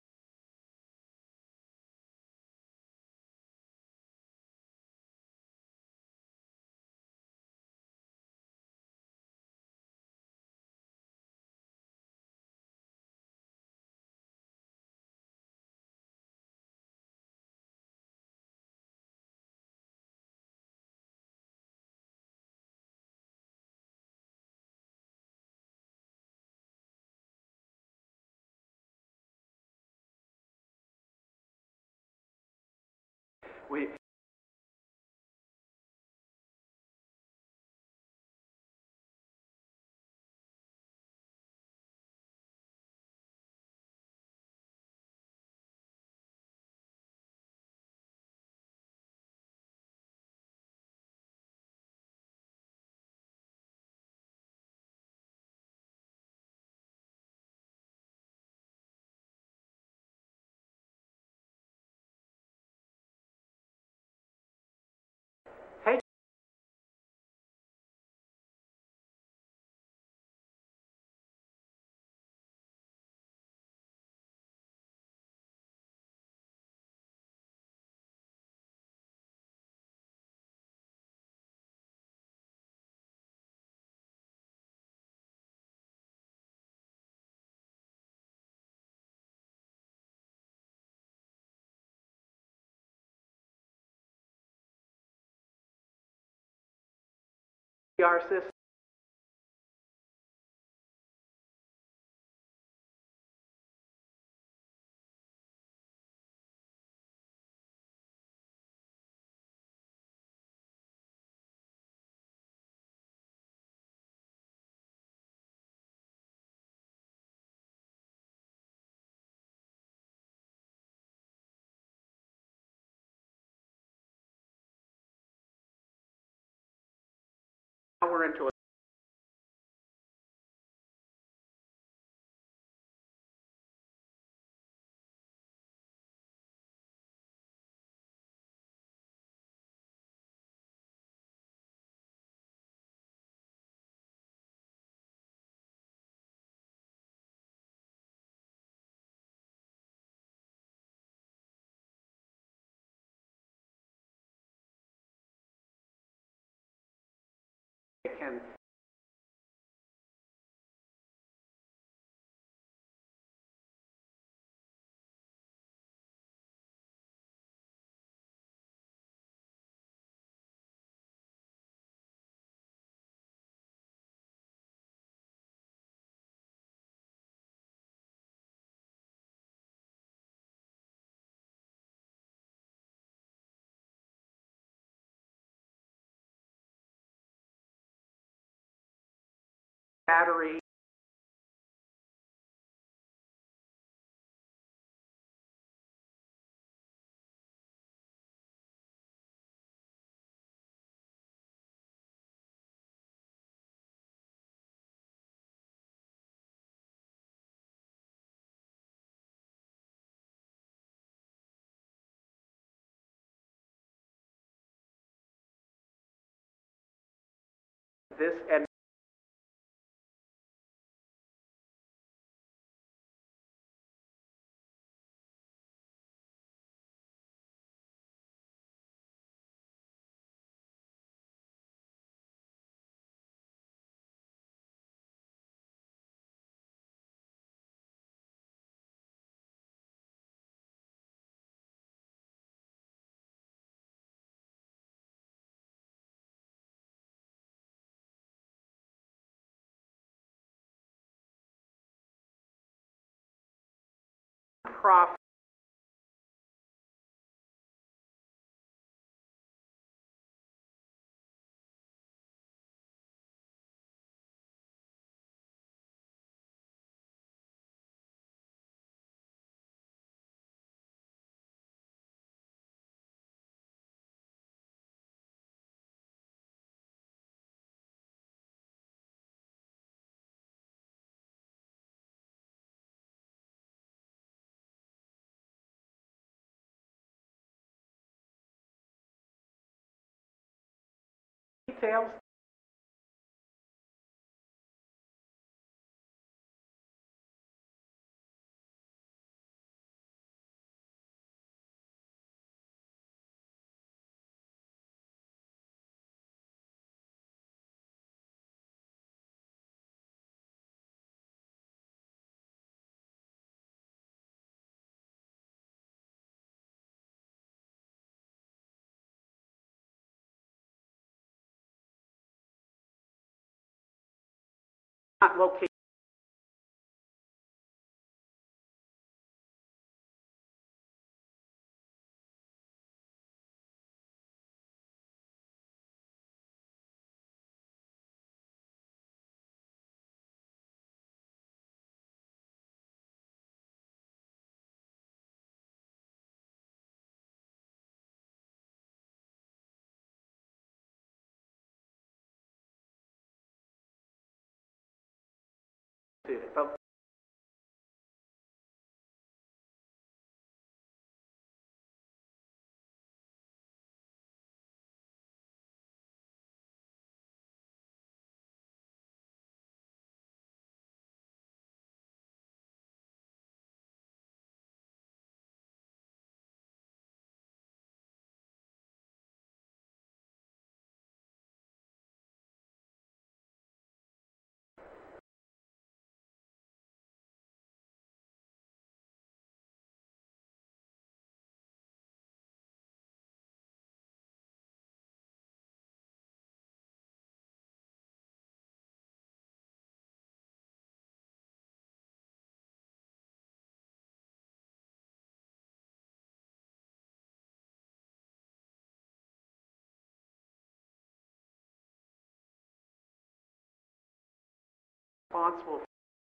we hey. Our system. Now we're into a can battery. This and profit. Details. Not located. But responsible.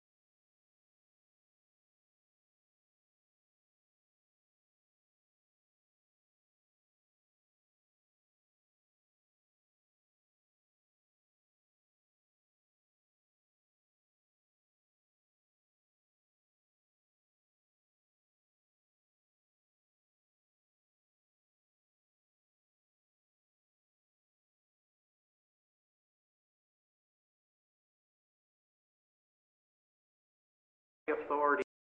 Authority.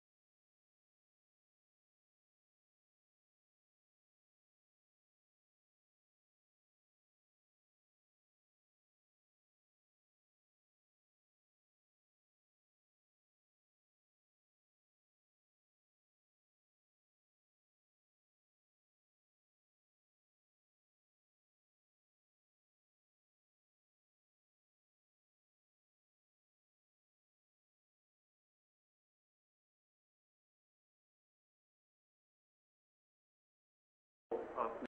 Of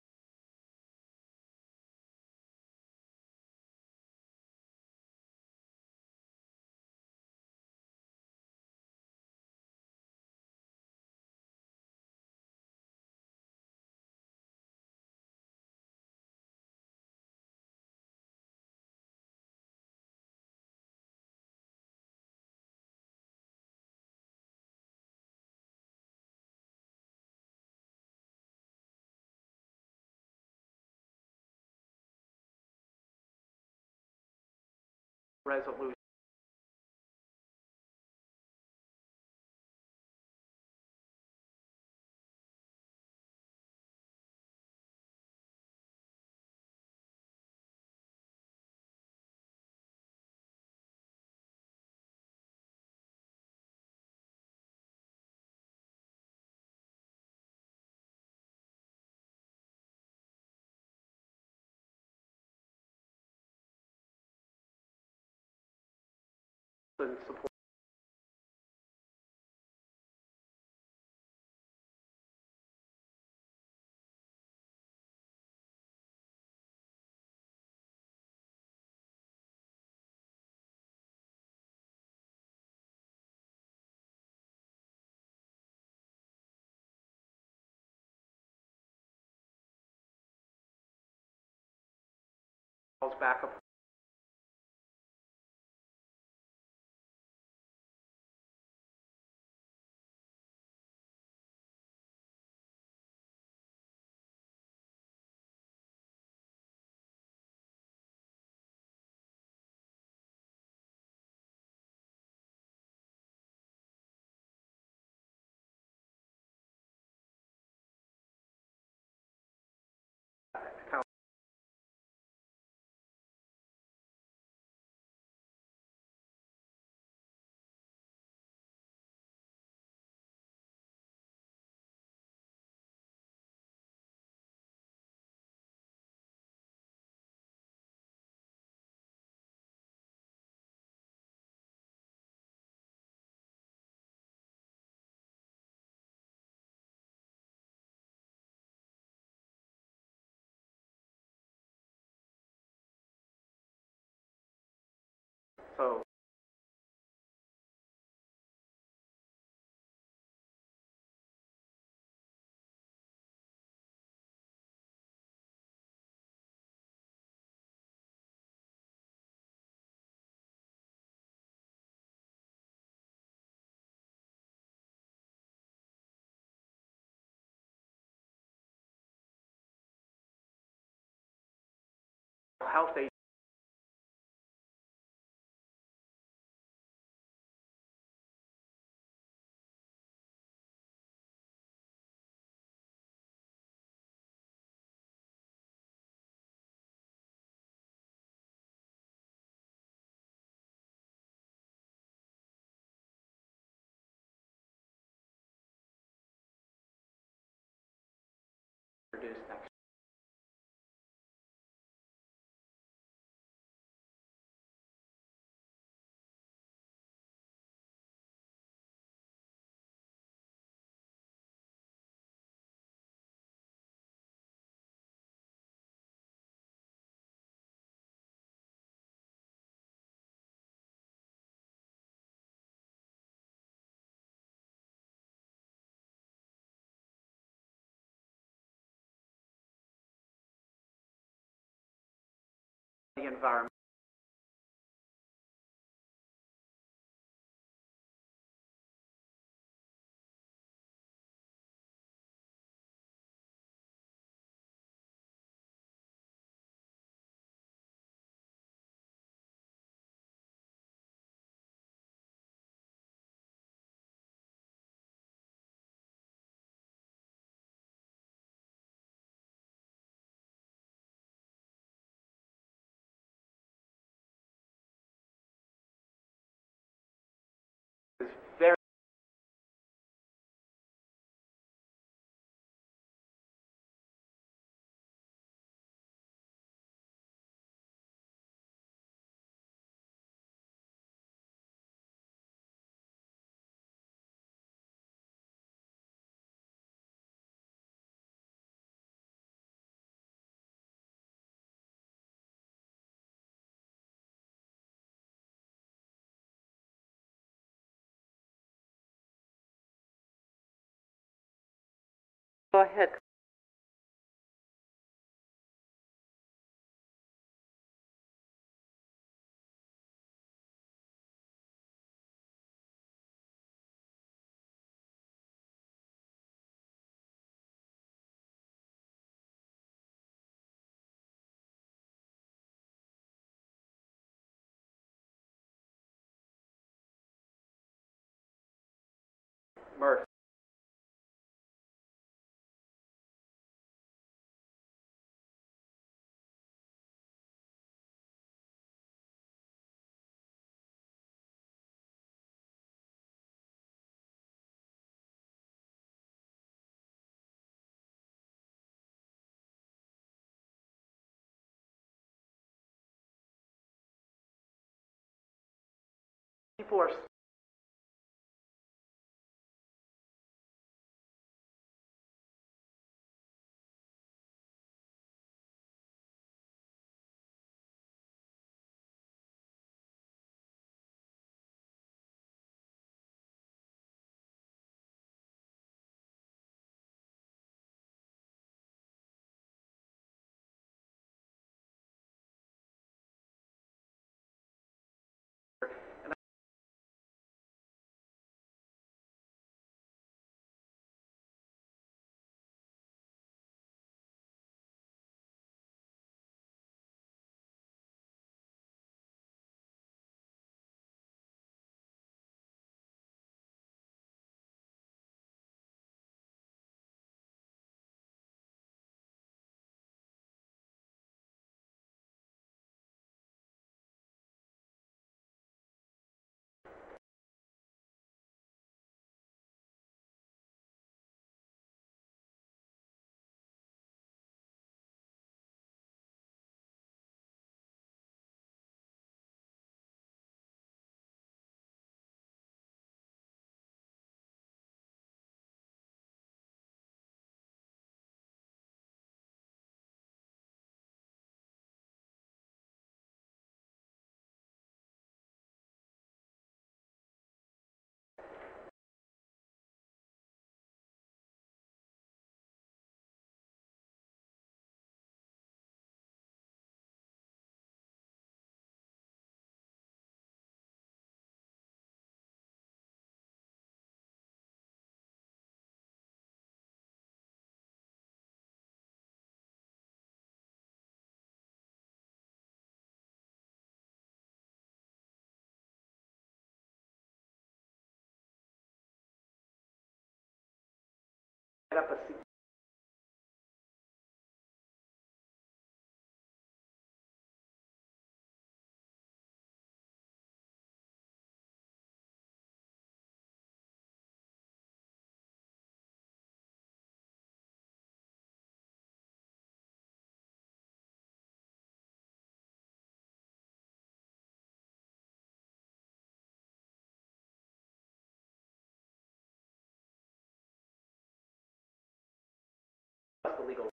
resolution. And support. calls back up. So health aid. Introduced next. The environment. Is very Go ahead. Murph. Force. up a C plus the legal.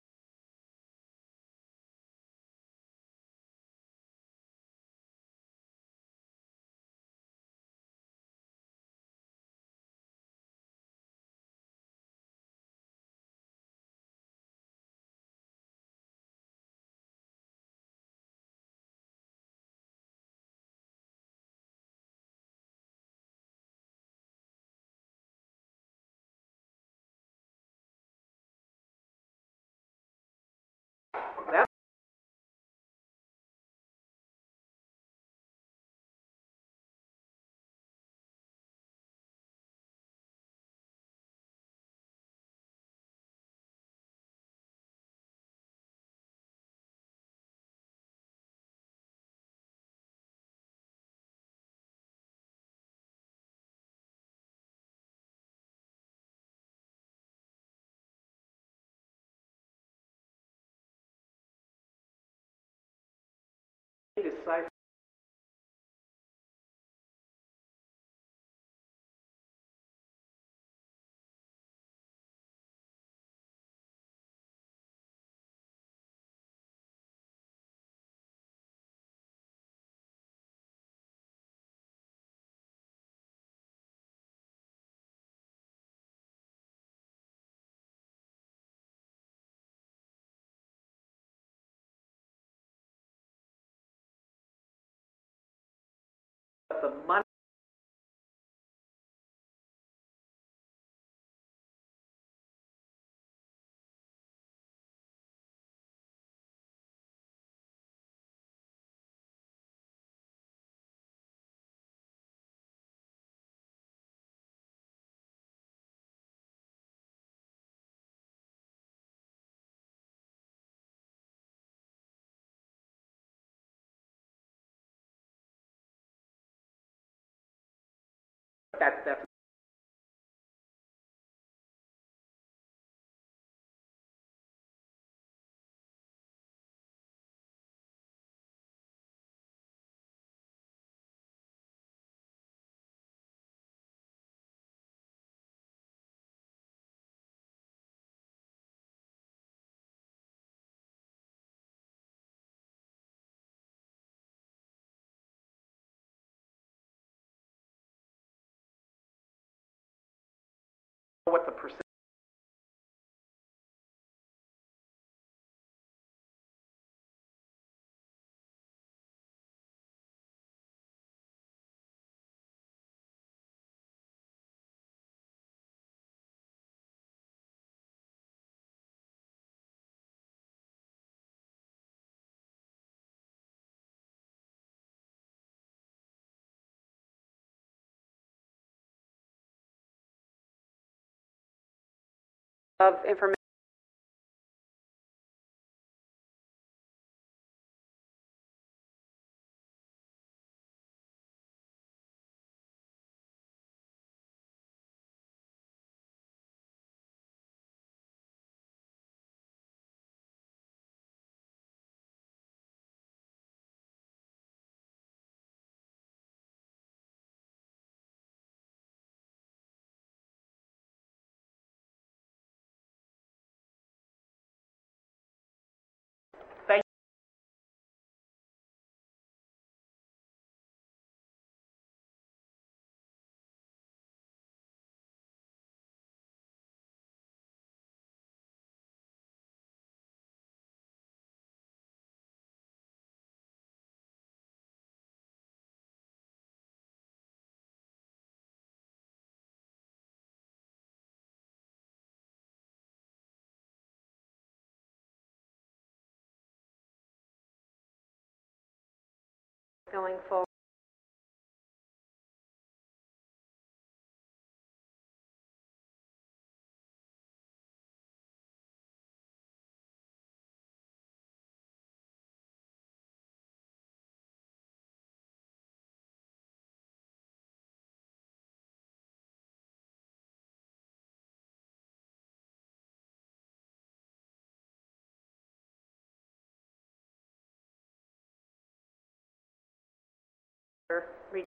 That decipher. The money. That's that's. What the percent. Of information. Going forward. Re-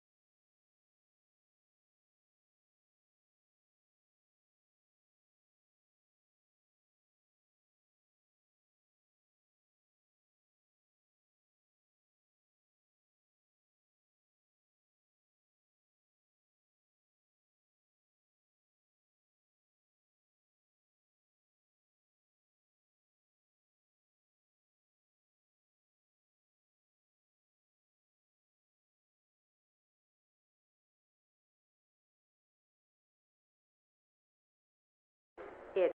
It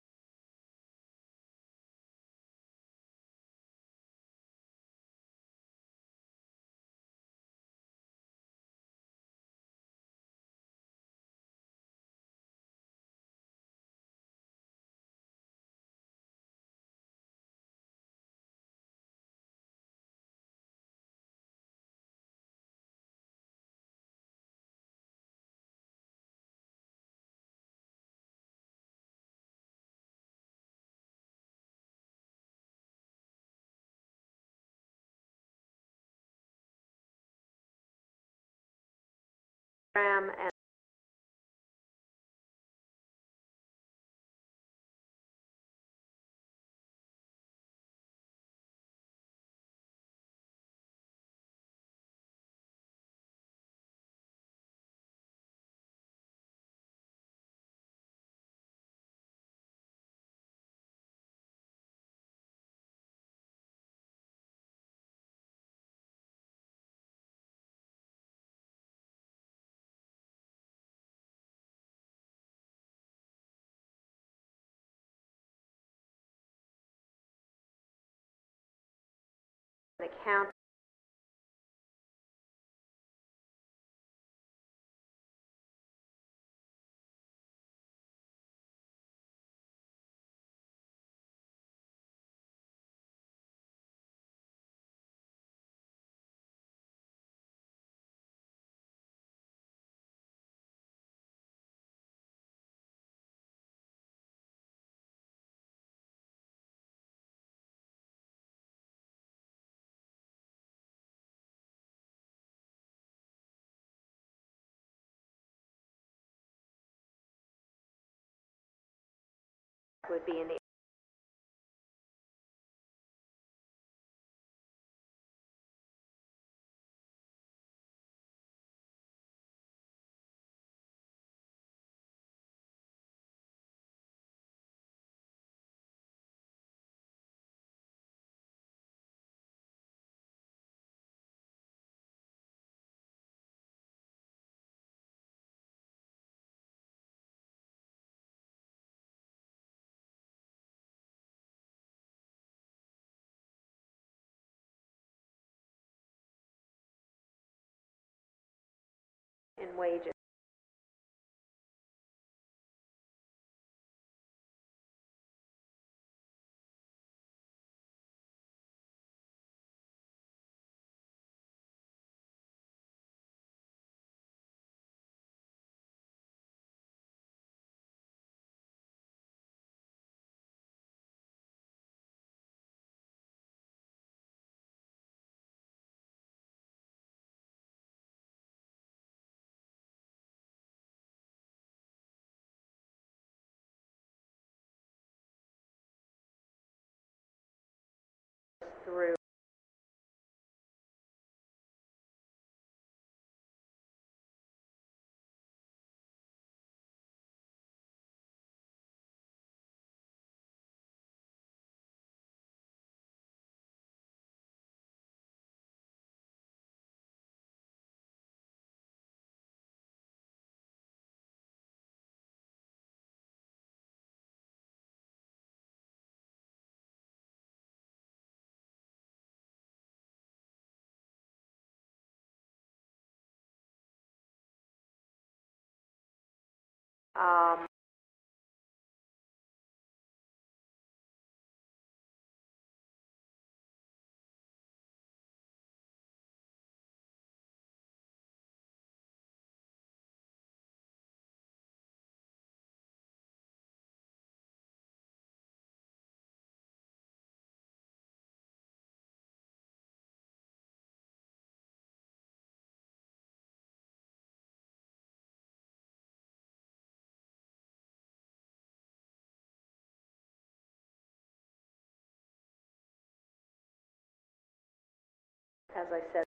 ram and account would be in the in wages. Through um, as I said.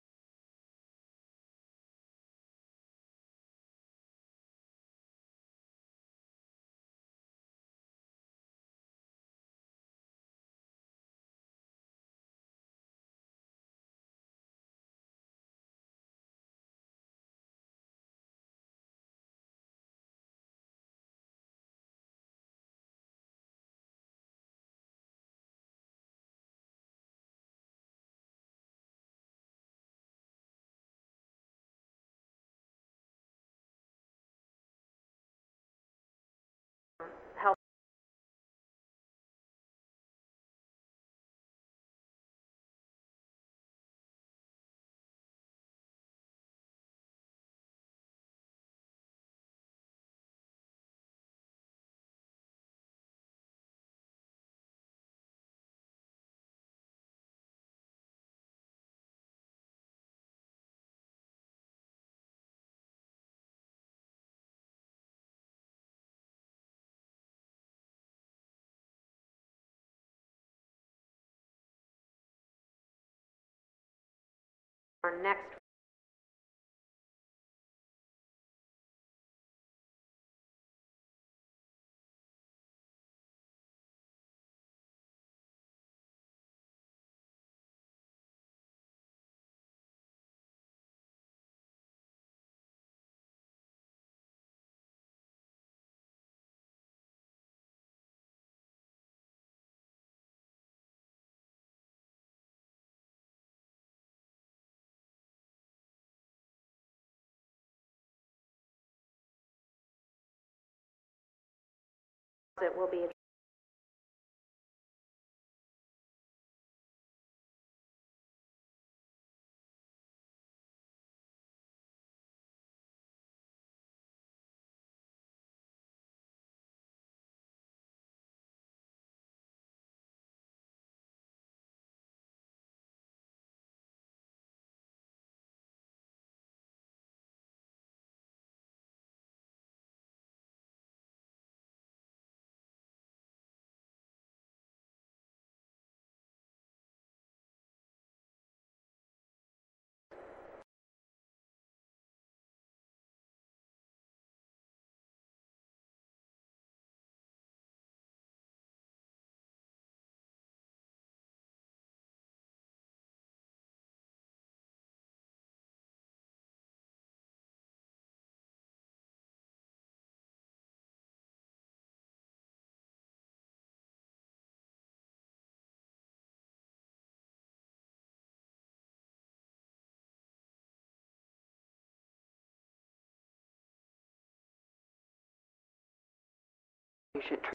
Help. Our next it will be You should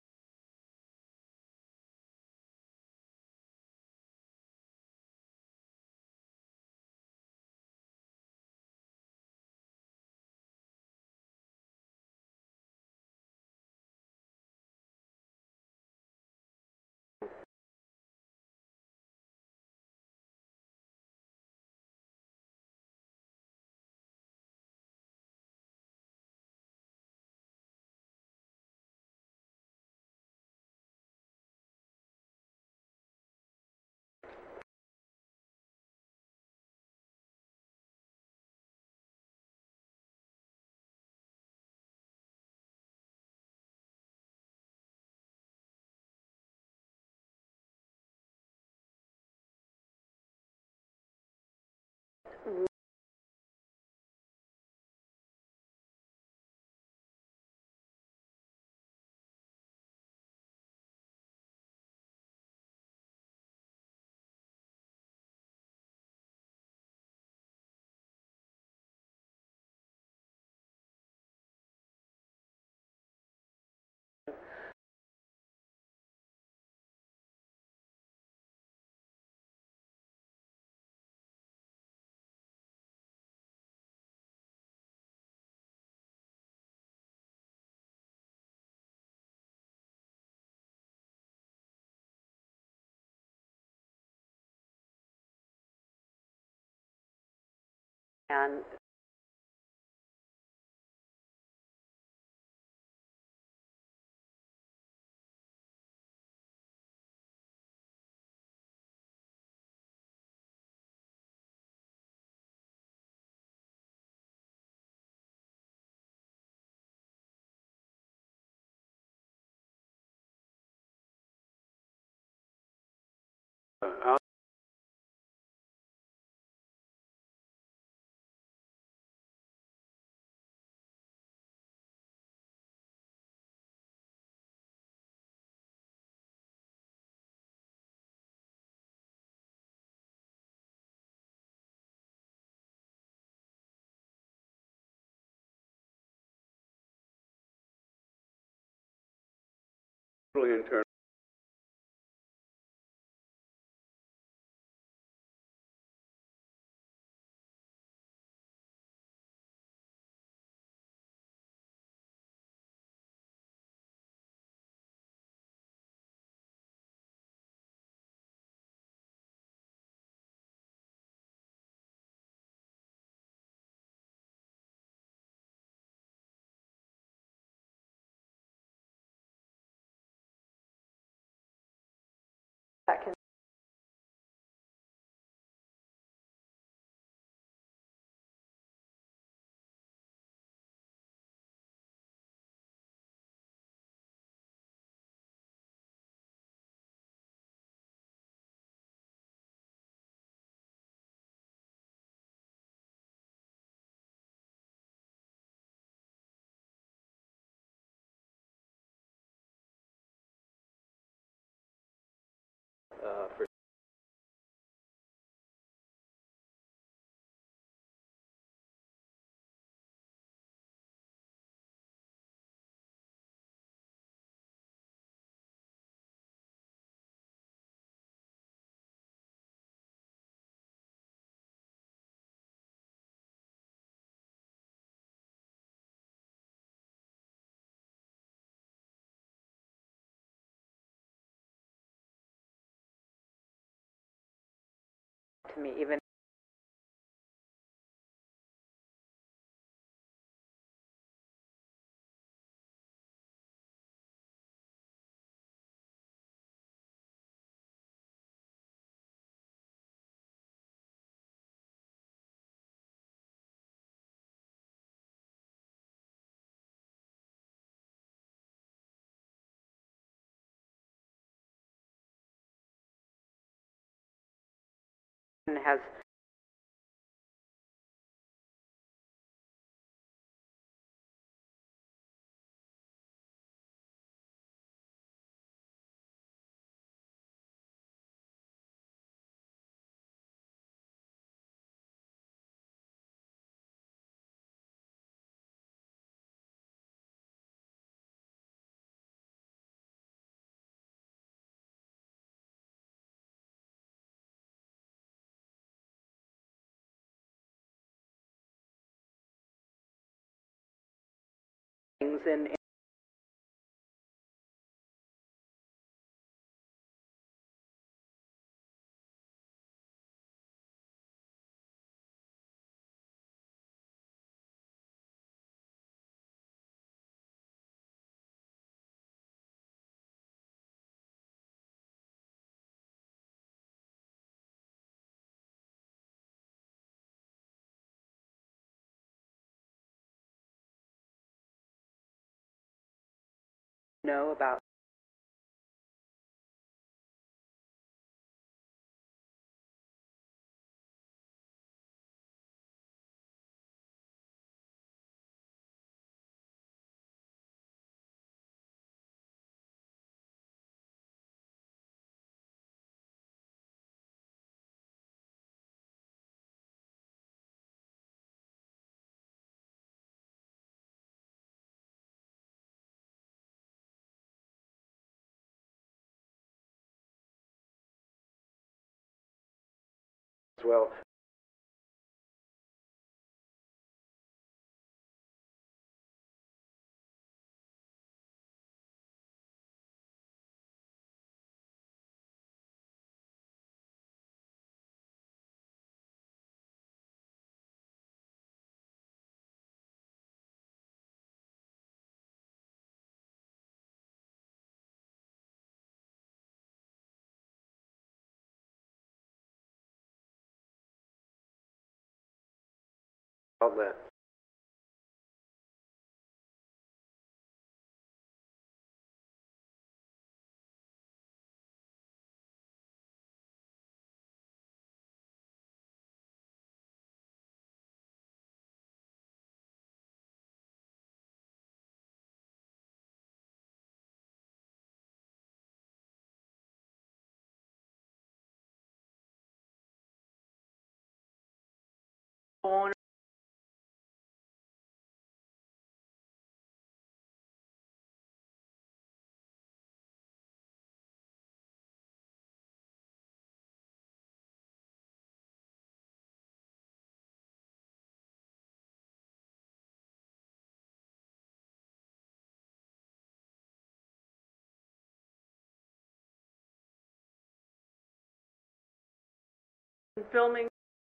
and internal. That can Uh, for to me, even has things in know about as well. Outlet. owner filming.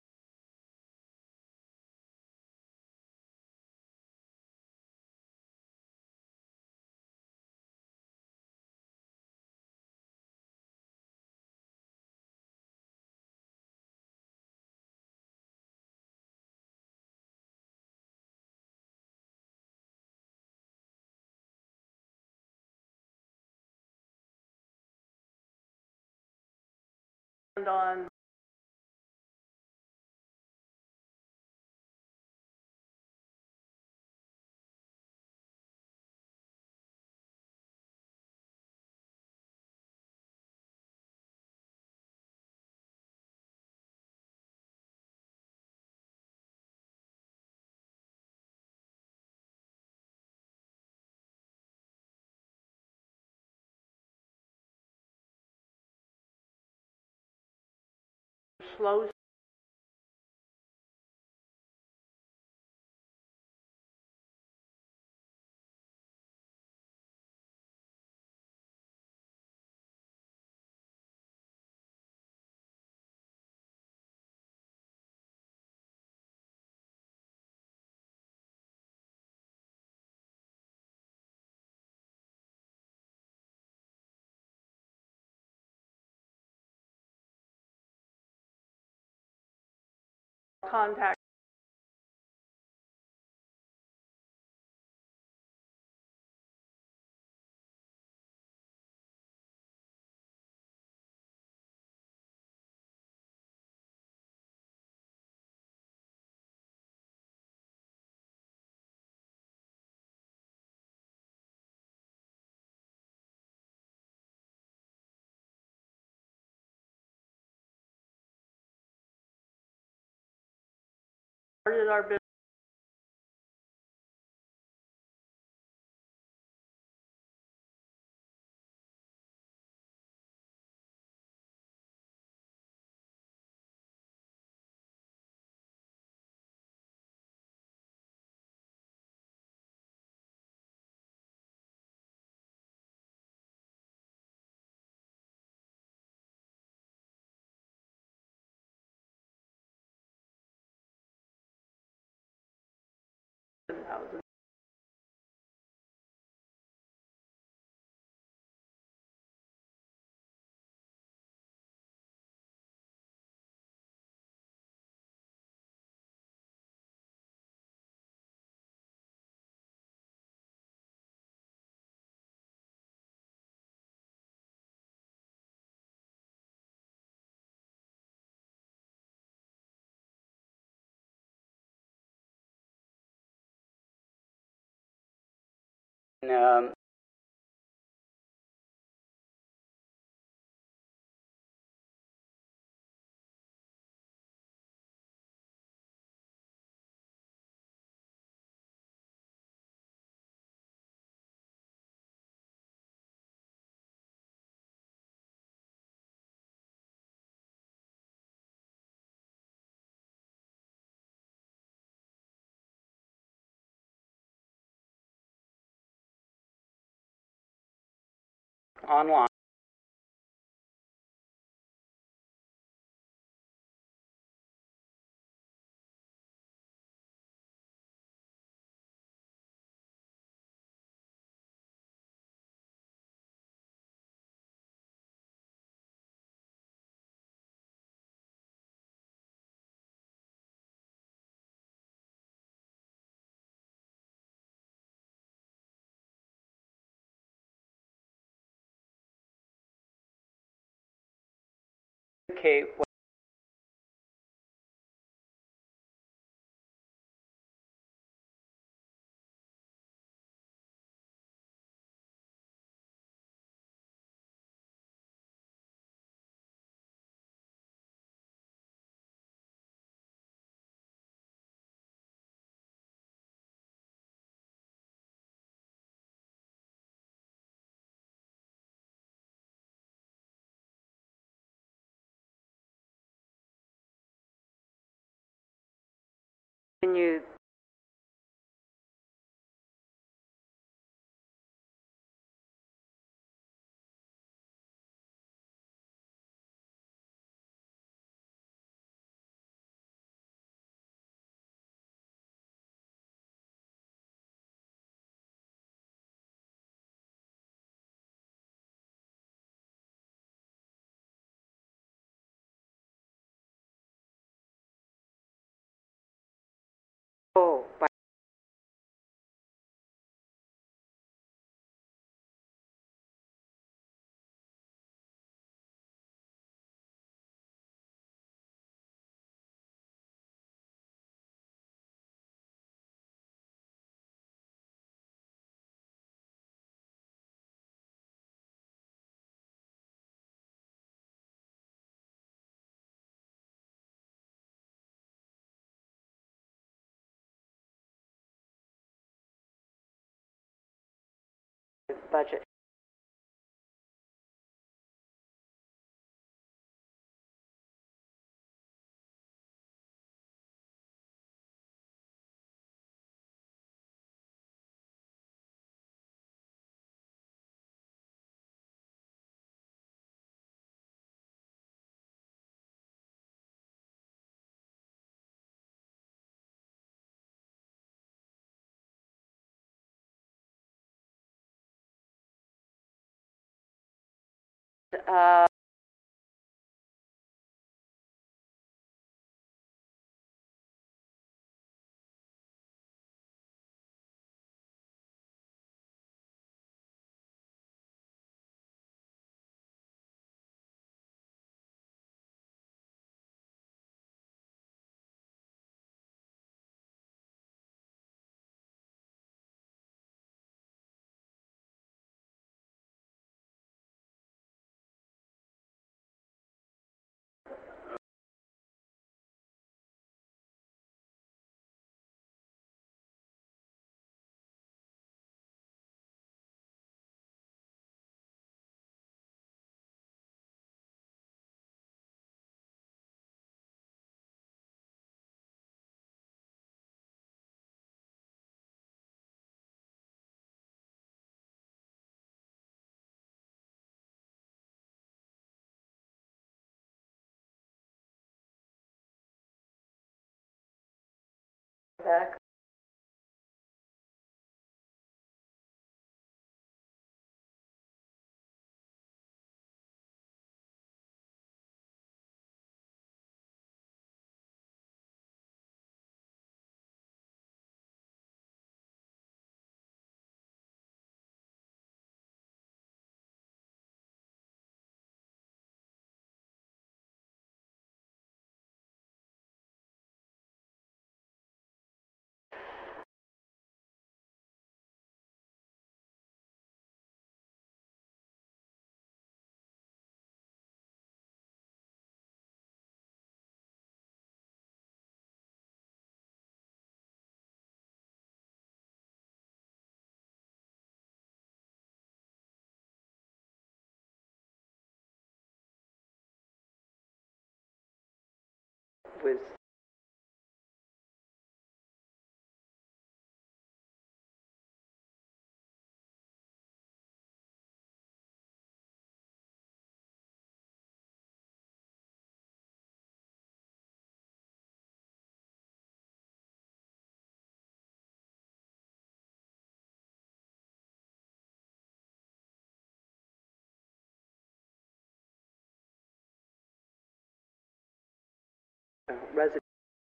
And on slow. Contact. Started our business. Um, online. Kate, Continue budget. Uh, back. Was uh, resident.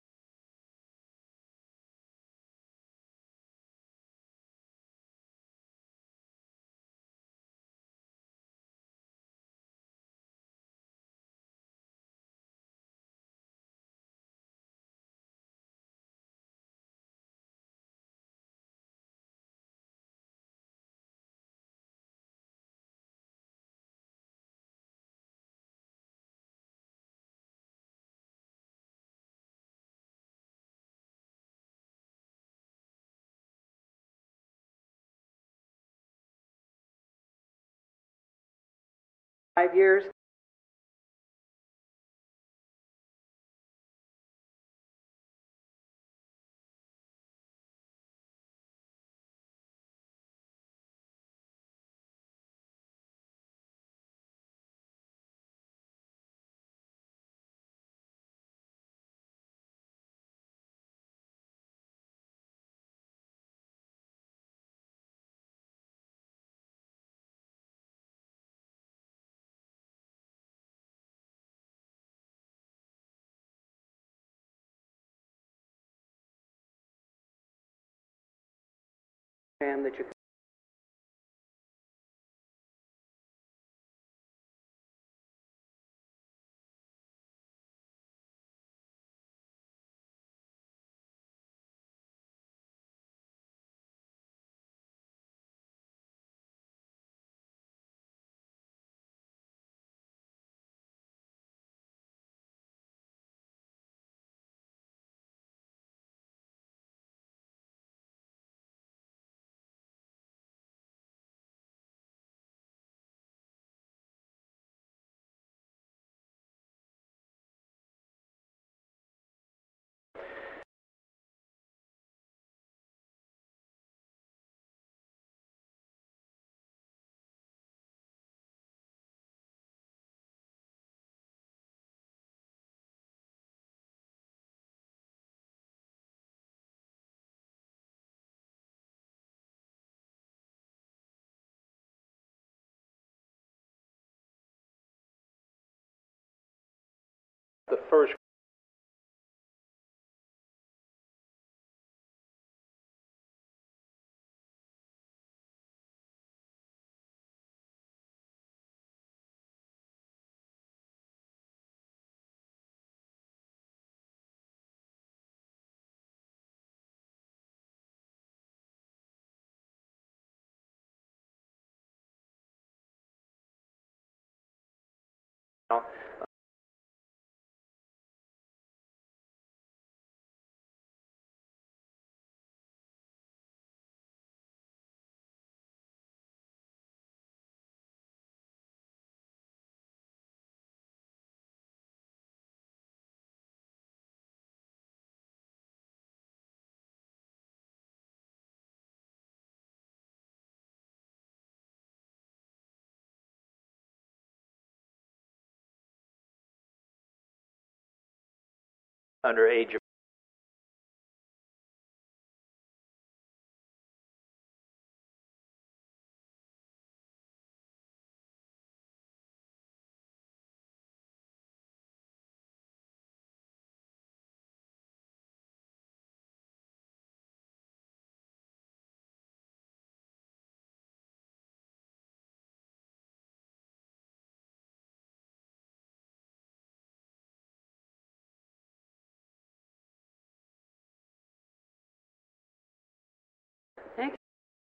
Five years. That you first now. Under age of Thank you.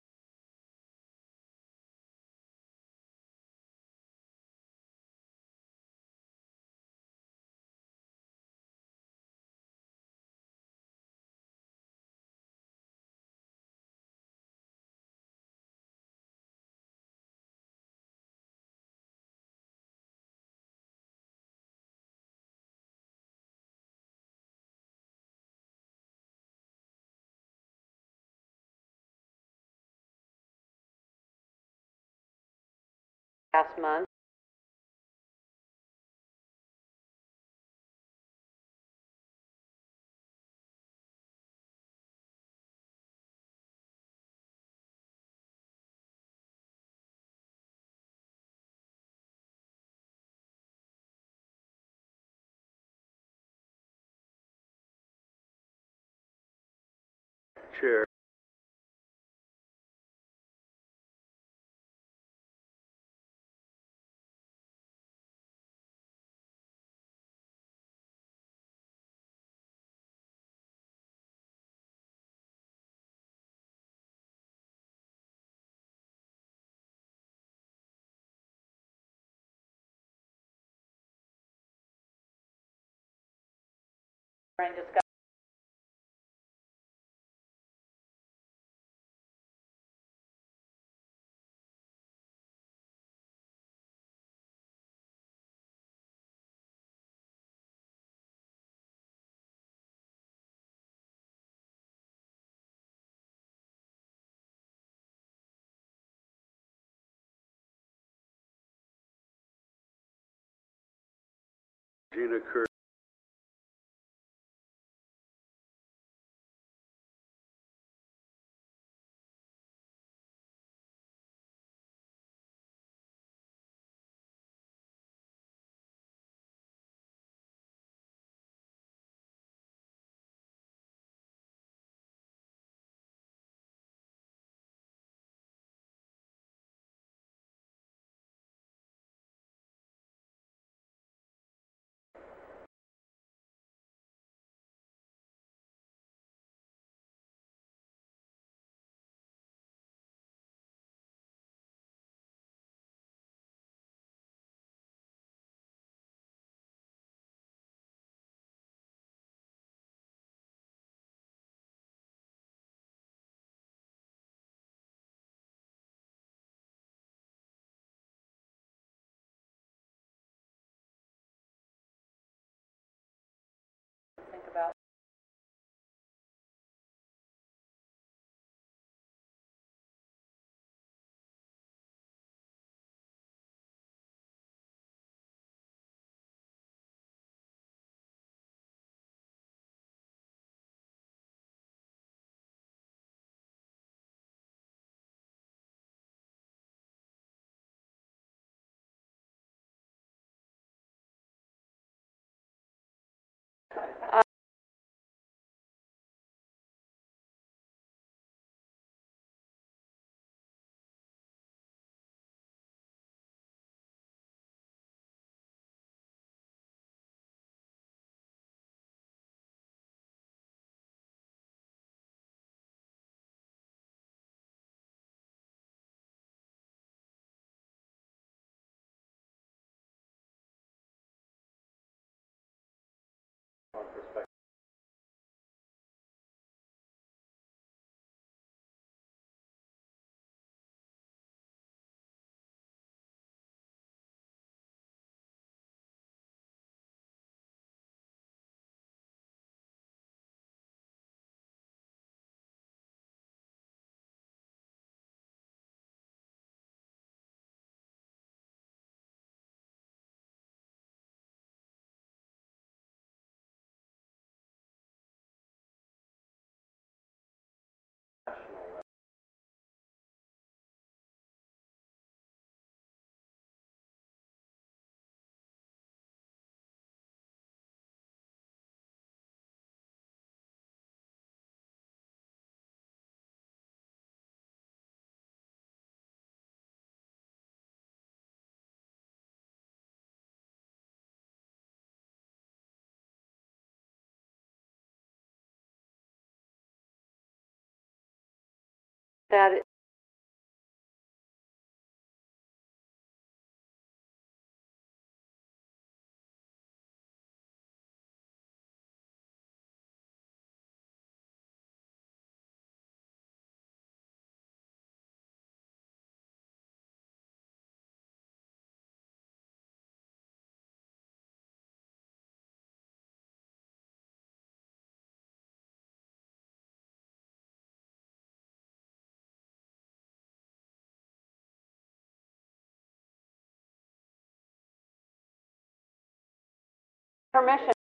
Last month. chair. During discussion. Gina Kerr. that it- permission